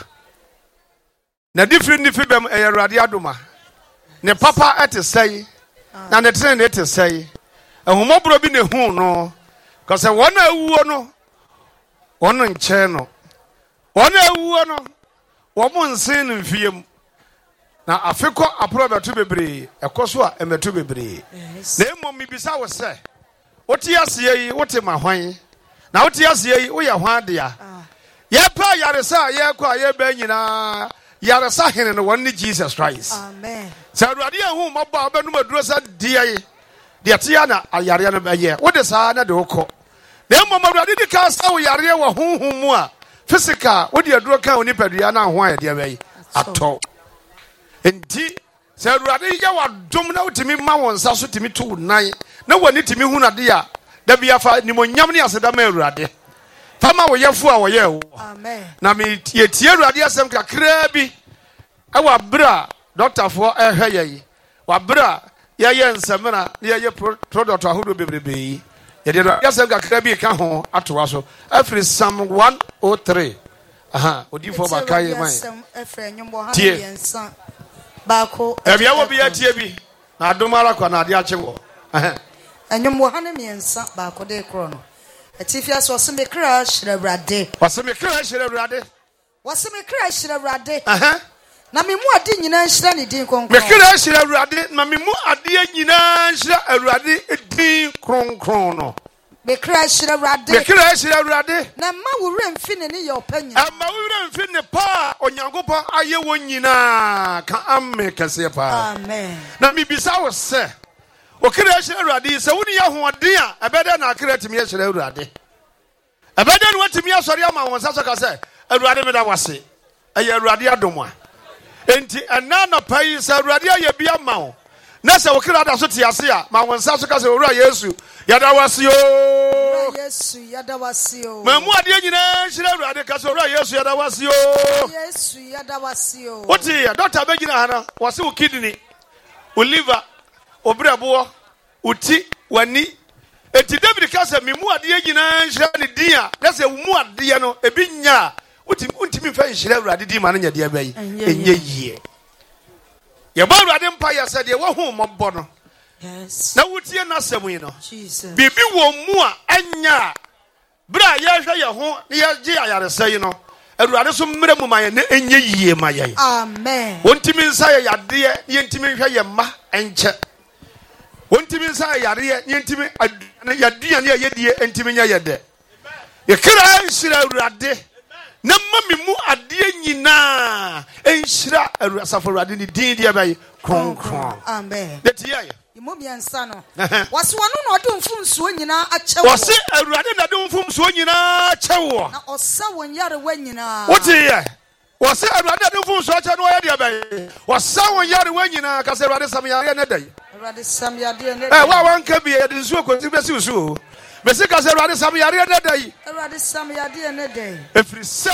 na different bem eye awurade adoma ne papa etesai na ne tren etesai ehumobro bi ne hu no kase wona awuo no wona nche no wona awuo no wo mo nsen no mfiem na afeko aprobeto bebre ekoso a emeto bebre na emom bibisa wo se woti ase yi wote mahwan na woti ase yi wo ye hwan de a ye pa yaresa ye kwa ye ba nyina yaresa hene no won Jesus Christ amen. Sa awurade ehun maba obenum aduro sa die de tia na ayare no ba ye wo de sa na de wokọ na emom awurade di ka sa wo yare wo honhom mu a physical wo de aduro ka oni padua na ho aye de ba yi atọ enti se awurade ye wadom na wotimi ma won sa so timi to nan na wani timi hu na de a da bia fa nimonyam ne aseda ma awurade fama wo yefo a wo ye wo amen. Na me tie awurade asem kakra bi e wa bra doctor fo ehwe ye wa bra ye ye nsemna ne ye product ahodo bebrebe Yɛde Awurade asɛm kakra bi ka ho atoa so. Afiri Psalm 103. Odifo ba kai man. Tie. Baako. Ebia wo bi atie bi. Na adomara kwa na ade ache wo. Enyombo ha ne miensa baako de kro no. Etifia so se me kra hyira Awurade. Wase me kra hyira Awurade. Wase me kra hyira Awurade. Na me mu ade nyina hyira ne din kronkron. Me kra hyira Awurade na me mu ade nyina hyira Awurade din kronkron no. Me kra hyira Awurade. Me kra hyira Awurade. Na ma wure mfi ne ye opanya. Ma wure mfi ne pa Onyankopɔn aye wo nyina ka amme kase pa. Amen. Na me bisa wo se o kra hyira Awurade se woni ye hoɔden a ebede na akra timi hyira Awurade. Ebede no watimi asɔre ama wɔn sasa ka se Awurade me da wase. Eye Awurade adomwa. Enti ɛna na pai se Awurade aye bia ma wo. Na se o kra da so te ase a ma wɔn sasa ka se owura Yesu yada wase yo. Yesu yada wase yo. Ma mu ade nyina hyira Awurade ka se owura Yesu yada wase yo. Yesu yada wase yo. Oti ya doctor begina hana wase wo kidney, o liver, o brebo, uti wani. Eti David ka se me mu ade nyina hyira ne dia. Na se mu ade no ebi nya. Untimi fa hyira Awurade di ma no nya dia bayi. Enye yie. Ye ba Awurade mpa ya se de wo hu mobbo no. Yes. Na wutie na asɛm yi no. Jesus. Bibi wo mu a anya. Bra ye hwɛ ye ho ne ye gye ayaresa yi no. Awurade so mmere mu ma ye ne enye yie ma ye. Amen. Wontimi nsa ye yade ye ntimi hwɛ ye ma enkyɛ. Wontimi nsa ye yare ye ntimi yadua ne ye die ntimi nya ye de. Ye kra nhyira Awurade. Na mami mu ade nyina enhyira Asafo Awurade ni din dia bayi kronkron. Amen. Detia Imobiansa no. Wase wano na ode mfumsuo nyina akyɛwo. Wase Awurade na de mfumsuo nyina akyɛwo. Na ɔsa won yare wa nyina. Wote ye? Wase Awurade de mfumsuo akyɛ no yɛ de bayi. Wasa won yare wa nyina ka se Awurade sam yare ne dai. Awurade sam yare ne dai. Wa wanka bi ye de nsuo konti besi usuo. Besi ka se Awurade sam yare ne dai. Awurade sam yare ne dai. Efiri se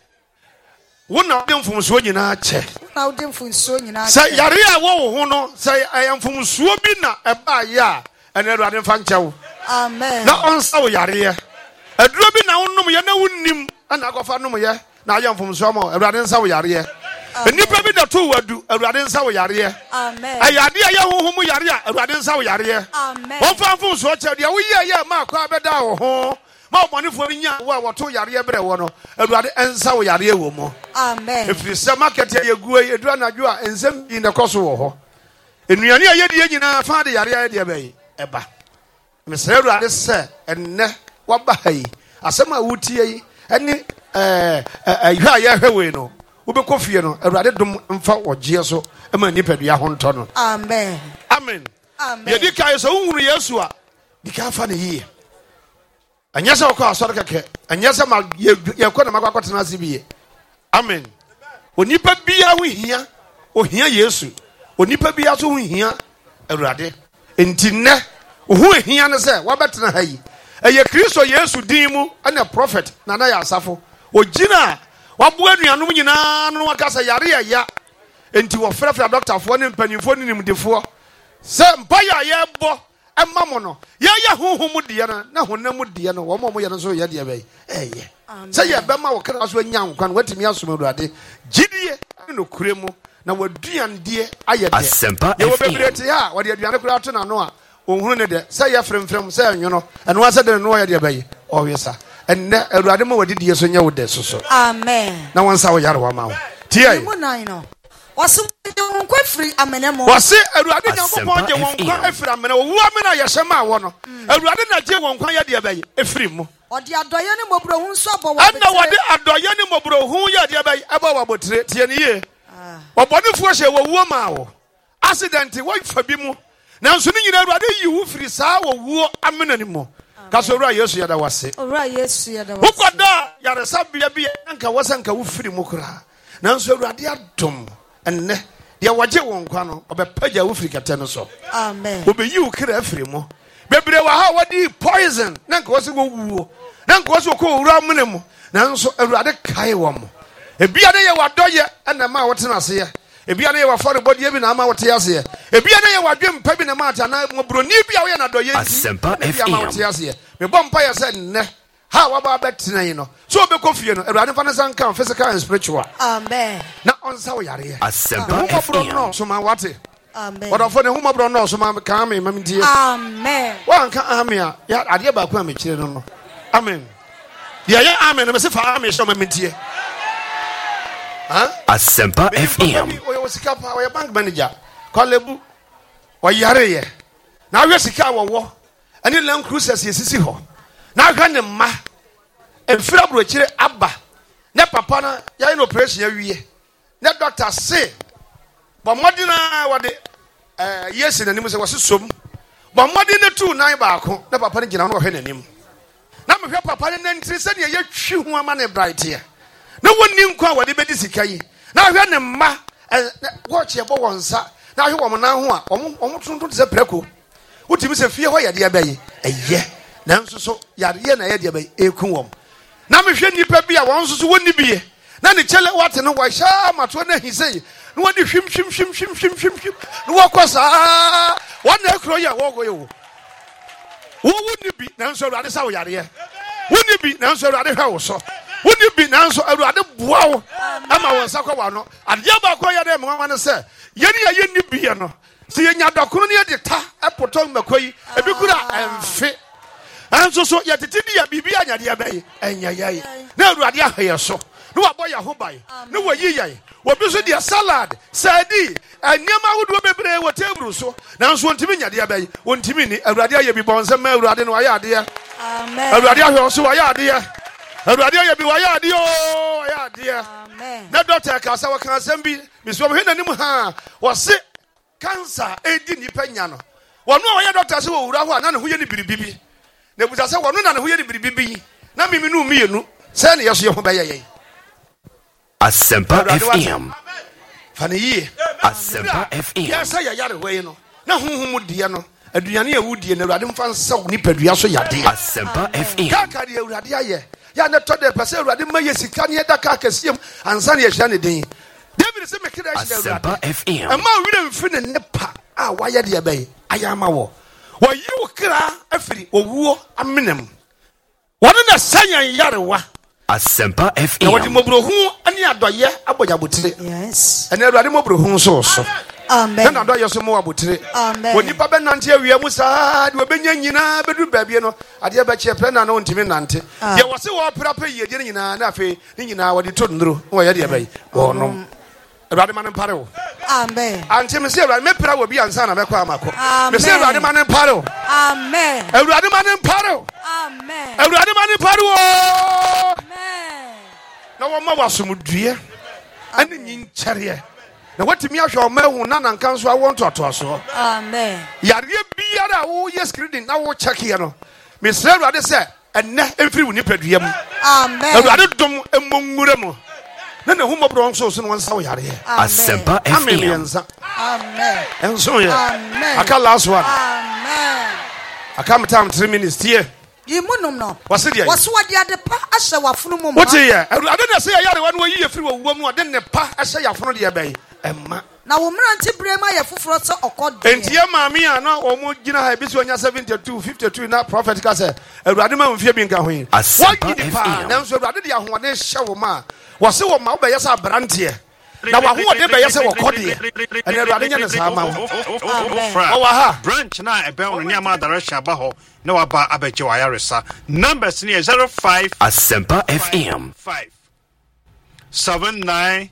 wona de mfumsuo nyina akyɛ. Na ode mfumsuo nyina akyɛ. Say yare a wo ho no say I mfumsuo bi na eba ya ene Awurade mfa nkyɛwo. Amen. Na onsa wo yare ye. Aduro bi na wonnom ye na wonnim ana akɔfa nom ye na ayɛ mfumsuo ma Awurade nsa wo yare ye. Nipa bi da to wadu Awurade nsa wo yare ye. Amen. Ayade a ye honhom yare a Awurade nsa wo yare ye. Amen. Wonfa mfumsuo kyɛ de wo ye ma akɔ abɛda wo ho. Ma omonifo nya wo a woto yare brɛ wo no Awurade ensa wo yare wo mo. Amen. Efiri se market ye gu e edu anadwo a ensem bi ne koso wo ho. Enuane a ye de nyina fa de yare ya de bayi eba. Mesere Awurade se enne waba hayi asem a wutie yi ene ahwa a ye hwewe no wo be kofie no Awurade dom mfa ogye so ema nipadua ho nto no. Amen. Amen. Amen. Ye dikai so unhuru Yesu a dika fa ne yie. Anyasa okwa asɔre keke anyasa ma ye kɔ na makwa kɔtena asibiye. Amen. Onipa bia ho hia ohia Yesu. Onipa bia so ho hia Awurade. Enti ne ho hia ne sɛ wabɛtena ha yi. Eye Kristo Yesu din mu ana prophet na na ya asafo. Ogina waboa anuanom nyina no wakasa yare ya. Enti wo frɛfrɛ doctor fo ne mpanimfo ne nimdefo. Sɛ mpa ya yɛbɔ Emma mono ya honhom de na honam de no wo mo ye no so ye de bai say ye be ma wo kra so anya nkwan watimi asom Awurade gidie no kure mu na waduan de aye de ye wo bebrete ha wo de aduan kura to na no a ohunu ne de say ye fremfrem say anwono eno asa de no ye de bai o wesa enne Awurade ma wadidie so nya wo de so amen na wonsa wo yare wa ma wo tie mu nan no wase nkwa firi amenemo wase Awurade Nyankopɔn je won kwa afiri amenemo wu amena ye hyema wo no Awurade na je won kwa ye de bai afiri mu odi adoye ne mobrohu nso abo wa ana wode adoye ne mobrohu ye de bai aba wa botre tie ne ye obonefo hye wo wu ma wo accident wo fa bi mu nanso ne nyina Awurade yi wu firi saa wo wu amena ni mu kaso Awurade Yesu ya da wase Awurade Yesu ya da wase ukoda yare sabia bi anka wasanka wu firi mu kura nanso Awurade adom enne dia waje won kwa no obepaja wo firi kete no so amen obeyi wo kra afiri mu bebre wa ha wadi poison nanka wose wo wuo nanka wose ko wura mene mu nanso Awurade kai wo mo ebia de ye wadoye na ma wotena se ye Ebia na ye wa for body bi na ama wote ase. Ebia na ye wa dwem pa bi na mata na mobroni bia wo ye na doye nti. Ebia ma wote ase. Me bom pa ye se nne. Ha wa ba betina yi no. So obekọ fie no. Awurade fa ne san kan physical and spiritual. Amen. Na onsa wo yare. Asempa FM. No so ma wate. Amen. What of the home of no so ma kan me mam die. Amen. Wan kan amen a. Ya ade ba ku am kire no no. Amen. Ya amen me se fa amen so mam die. Asempa FM. Oyo sika pa oyo bank manager. Kwalebu. O yare ye. Na hwe sika wo. Ani Land Cruisers yesisi ho. Na hwe ne ma. Enfira bro kire aba. Ne papa na ya in operation ya wie. Ne doctor say but modina wade yes in anim say was som. But modina two nine baako. Ne papa ne gina no hwe nanim. Na me hwe papa ne ntri se ne ye twi ho ama ne bright here. Na woni nkwa wade bedi sika yi. Na hwe ne ma watch e bo wonsa. Na hwe wo na ho a omo tuntun se preko. Utimi se fie ho yade abayi. Eye. Na nso so yade na yade abayi ekun wom. Na me hwe nipa bi a won so woni biye. Na ne chele wate no wa sha mato na hisei. No wadi hwim. No wakosa. Wa na ekro ya wo go ye wo. Wo woni bi na nso Awurade sa wo yade ye. Woni bi na nso Awurade hwa wo so. Woni bi na nso Awurade boa wo. Ama wo nsa kwa wa no. Ade ba kwa ya de mo wan se. Yeni ya yeni bi ye no. Se yenya dokoro ne ye de ta epoto makoyi. Ebi kura emfe. Anso so ya titi ya bibia nya de abai. Enya yai. Na Awurade ahye so. No aboy ya hobai. No wayi yai. Obi so dia salad, sadi, anyama wudu bebre wo table so. Na nso ontimi nya de abai. Ontimi ni Awurade aye bi bonse ma Awurade no aye ade. Amen. Awurade ahye so aye ade. Awurade aye bi aye ade o, aye ade. Amen. Na doctor ka sa wakan asem bi, mi so hwe nanim ha, wo se cancer edi nipa nya no. Wono aye doctor se wo wura ho na ne ho ye ni biribibi. Na buza se wono na ne ho ye ni biribibi. Na mimi nu mienu. Se ne yeso ye ho baye ye. Asempa FM. Fane yi. Asempa FM. Ya sa ya yare we no. Na honhom die no. Aduane ya wudie na Awurade mfa nsa nipadua so yade. Asempa FM. Kaka de Awurade aye. Ya na to de pese Awurade ma yesika ne da kaka siem ansa ne yehia ne den. David se mekira shi Asempa FM. Ama wire mfi ne nepa a waye de abai. Ayama wo. Wo yi wo kra afiri owuo amenem. Wono na sanyan yarewa. Asempa FM. Na wadi mobrohu ani adoye abojabotire. Yes. Ene Awurade mobrohu so. Amen. Na adoye so mo abotire. Amen. Woni pa be nante awia mu saa de obenya nyina bedu baabie no ade ba che pre na no ntimi nante. Ye wo se wo pra pa yie de nyina na afi ni nyina wadi to ndro wo ye de bai. Wo no. Awurade man pare wo. Amen. Ante me se Awurade me pra wo bi ansa na me kwa amako. Me se Awurade man pare wo. Amen. Awurade man pare wo. Amen. Awurade man pare wo. Amen. Na wo ma wasomdue ani nyinkyere na watimi ahwe o ma hu na nanka so awon totoso. Amen. Yare biara wo yes screening na wo check here no me se Awurade se enne emfiri wo nipadua mu. Amen. Awurade dom emmongure mu na na hu mobro nso so no nsa wo yare. Asempa FM. Amen. Enso ye. Amen. Aka last one. Amen. Aka mtam 3 minutes here. Yimunum no. Wase dia. Waso wade ade pa ahye wafunu mu. Wote ye. Awurade na se yare wa no yi yefiri wo wuo mu ade ne pa ahye yafunu de bai. Emma. Na wo mranti brema ye fufuro se okode. Entie maami a na omo gina ha bi so nya 72 52 na prophet ka se Awurade ma mfie bi nka ho yi. Asempa FM. Na nso Awurade de ahode hye wo ma. Wase wo ma wo be yesa brante. Na wa ho de be yesa wo kode. Ene Awurade nya ne sa ma wo. O wa ha. Branch na ebe onu ni ama direction aba ho. Na wa ba abeje wa yaresa. Numbers ni 05 Asempa FM. 79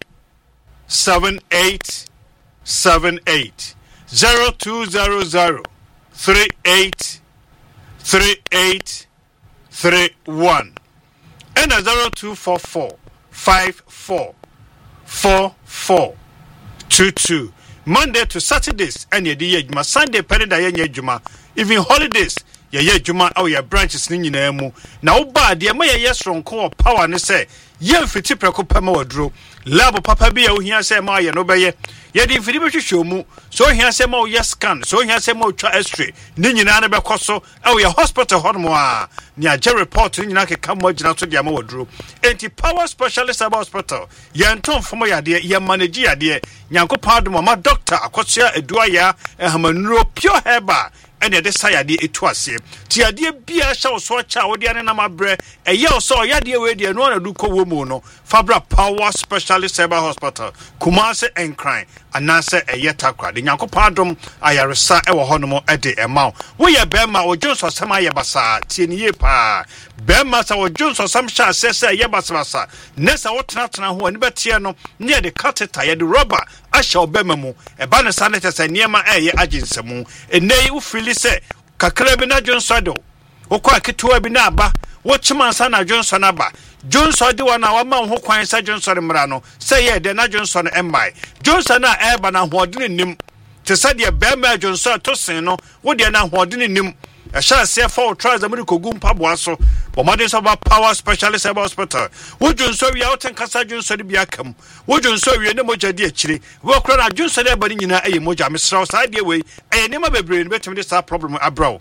78 78 0200 38 38 31 and 0244 54 44 22. Monday to Saturdays and ye di ejuma. Sunday pere da ye ejuma. Even holidays ye adwuma aw ye branches ni nyina mu na wo ba de ma ye sronko power ne say ye mfiti preko pema waduro lab papa bi ya ohia say ma ye no beye ye di mfiti be hwehwe mu so ohia say ma ye scan so ohia say ma twa x-ray ni nyina na be koso aw ye hospital hormo a ni agye report ni nyina ke kam agina so de ma waduro enti power specialist hospital ye nton fomo yade ye manage yade nyankopɔn adom ma doctor akosia edua ya ehamanuro pure herba ene de sayade etu ase ti ade bia sha so cha wo de ne na mabre eye so yade we de no na du ko wo mu no fabra power specialist cyber hospital Kumase Enkran anase eye takra de nyankopɔn adom ayaresa e wo hono mo e de ema wo ye bema wo jonso sama ye basa tie ni ye pa bema sa wo jonso sam sha sese ye basa nesa wo tena ho ani betie no ne de catheter ye de rubber asha obema mu e ba ne sanete se niema eye aginsemu enei wo fili se kakra bi na jonso do wo kwa ketewa bi na aba wo chimansa na jonso na ba Johnson de wana wa ma ho kwan sa Johnson mra no say ye de na Johnson embai Johnson na eba na hoodene nim te sa de be ma Johnson to sen no wo de na hoodene nim a sha se for trouser mu ko gum paboa so bo modern so ba power specialist about hospital wo Johnson wi out en kasa Johnson bi akam wo Johnson wi ne moja de akire wo kra na Johnson e ba ni nyina eye moja mesra sa de we eye ne ma bebre ne betimi de sa problem abraw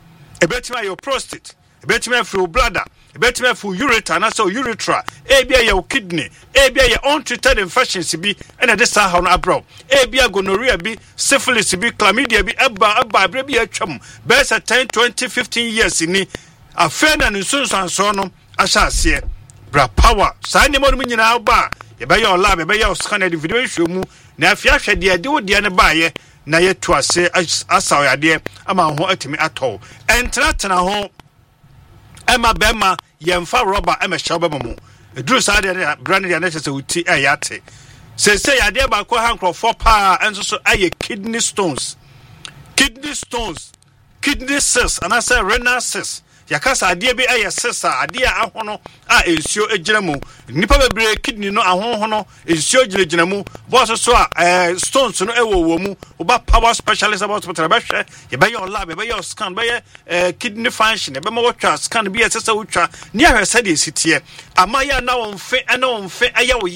e betimi your prostate e betimi feel bladder betime fu ureter na so urethra ebia ye kidney ebia ye untreated infections bi ena de sa ha no abro ebia gonorrhea bi syphilis bi chlamydia bi aba bre bi atwam be sa 10 20 15 years ni afena ne sunsanso no ahase bra power sa ne mo nyina ba ye be ye lab ye be ye scan the video hwemu na afia hwede de wo de ne ba ye na ye to ase asaw yade ama ho atimi atɔ entra ho Emma Bema yemfa rubber ema shaba mu eduru sa de brand de na chese uti ayate say ade ba ko hankro for pa enso so aye kidney stones kidney cysts and I say renal cysts yakasa ade bi aye cysts ade ahono a ensuo ejira mu nipa bebre kidney no ahoho no ensuo ejira mu boss so stones no ewo mu oba power specialist about hospital be hwe ye be your lab ye be your scan be kidney function ye be ma watcha scan bi esesa watcha ni ahwese de sitie amaya na wonfe ena wonfe aye wo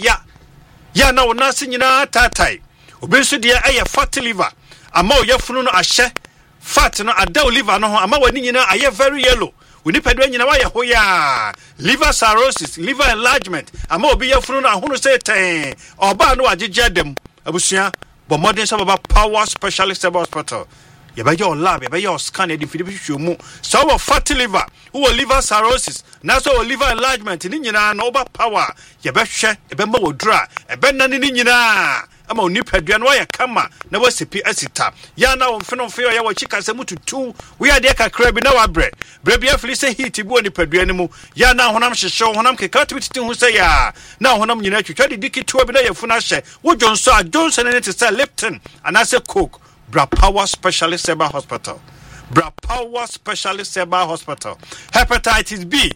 ya na wona sinyina tatai obi so de aye fat liver ama o yefunu no ahye fat no ada liver no ho ama wani nyina aye very yellow we need pedwa nyina wa ye ho ya liver cirrhosis liver enlargement ama obi yefunu no ahono say ten oba no agege dem abusua but modern sababa power specialist hospital ye ba your lab ye ba your scan the fidi mu so we fatty liver who liver cirrhosis na so liver enlargement ni nyina no oba power ye ba hwe e ba ma wodura e ba nane ni nyina ama oni padua no ya kama na wasipi asita ya na wonfenofo ya wachika se mututu we ade kakra bi na wabre bi afili se heat bi oni padua ni mu ya na honam hyehye honam keka tibiti hu se ya na honam nyina twetwa de dikitu bi na yafuna hye wo Johnson a Johnson ne te se Lipton anase Coke bra power specialist cyber hospital bra power specialist cyber hospital hepatitis B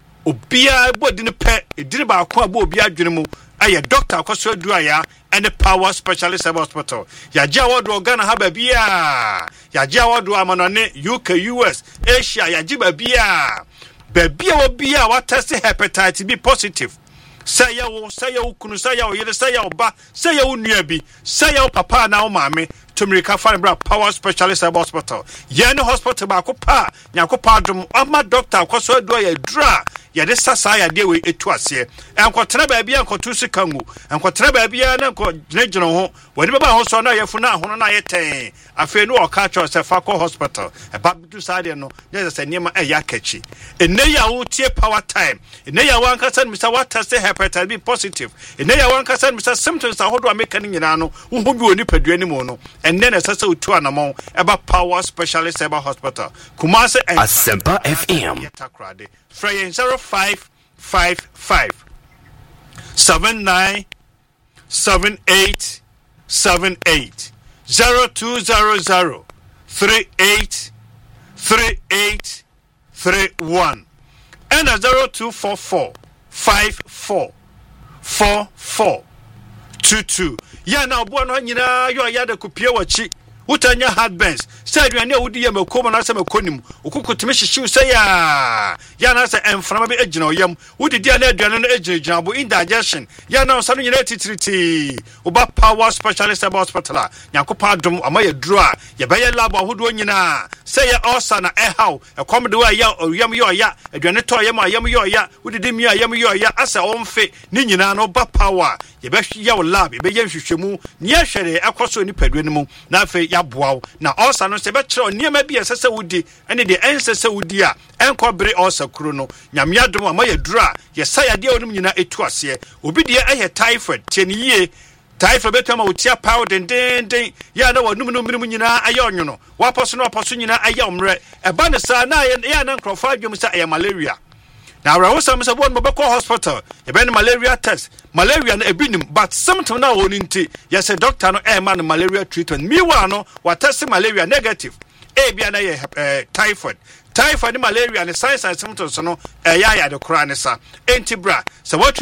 obia body ne pe edire ba ko abo obia adwene mu aye doctor akoso aduaya and power specialist hospital ya ja wodo Ghana ha ba bia ya ja wodo amanone UK US Asia ya jiba bia wo bia wa test hepatitis B positive say ya kunu say ya yele say ya ba say ya nua bi say ya papa na o maame Tumirika Fanbra Power Specialist Hospital. Yene hospital ba ko pa nyakopa dum ama doctor akoso aduaya ya dra ya de sasa ya de we etu ase enkotra ba bia enkotu sikangu enkotra ba bia na enko gyinagyina ho wani ba ho so na yefuna ahono na yeten afi no oka cho se Fako Hospital e ba du sade no nyeza se niema e ya kachi enne ya wo tie power time enne ya wan kasa Mr. Water say hepatitis B positive enne ya wan kasa Mr. symptoms ahodo ameka ni nyina no wo ho bi oni padua ni mu no enne na sasa utu anamon eba power specialist cyber hospital Kumase Asempa FM yetakrade Freya 0555 79 78 78 0200 38 38 31 and 0244 54 44 22 ya na obo no nyina yo ya de kopie wachi utanya heartburns say aduane a wodi yam akom na asem akonim ukukutime hyehyew say ya na say emframa be agina oyam wodi dia na aduane no agina bo indigestion ya na so no nyina titiriti oba power specialist about hospital nyakopa dom amaye duro a ye beye lab ahodo nyina say ya osa na ehaw ekom de wa ya oyam yo ya aduane to yam ayam yo ya wodi de mi ayam yo ya asa omfe ni nyina no ba power ye be ya lab ye be ye hwehwemu ni ahwere akoso ni padua mu na afa ya boaw na osa no se be kire oniema bi esese wudi ene de ensese wudi a enkobere osa kuro no nyame adom amaye duro a ye say ade onum nyina etu ase obi de ehye typhoid tieniye typhoid betama utia powder den ya na wanum no minim nyina aye onwono waposo no aposo nyina aye omre eba ne sa na ya na nkrofa adwum sa aye malaria na rawo sam se bon mobeko hospital e be malaria test malaria na ebinim but something na woni nti ya say doctor no e man malaria treatment miwa no wa test malaria negative e bia na ye typhoid malaria ne signs and symptoms no ya de kora ne sa entibra so what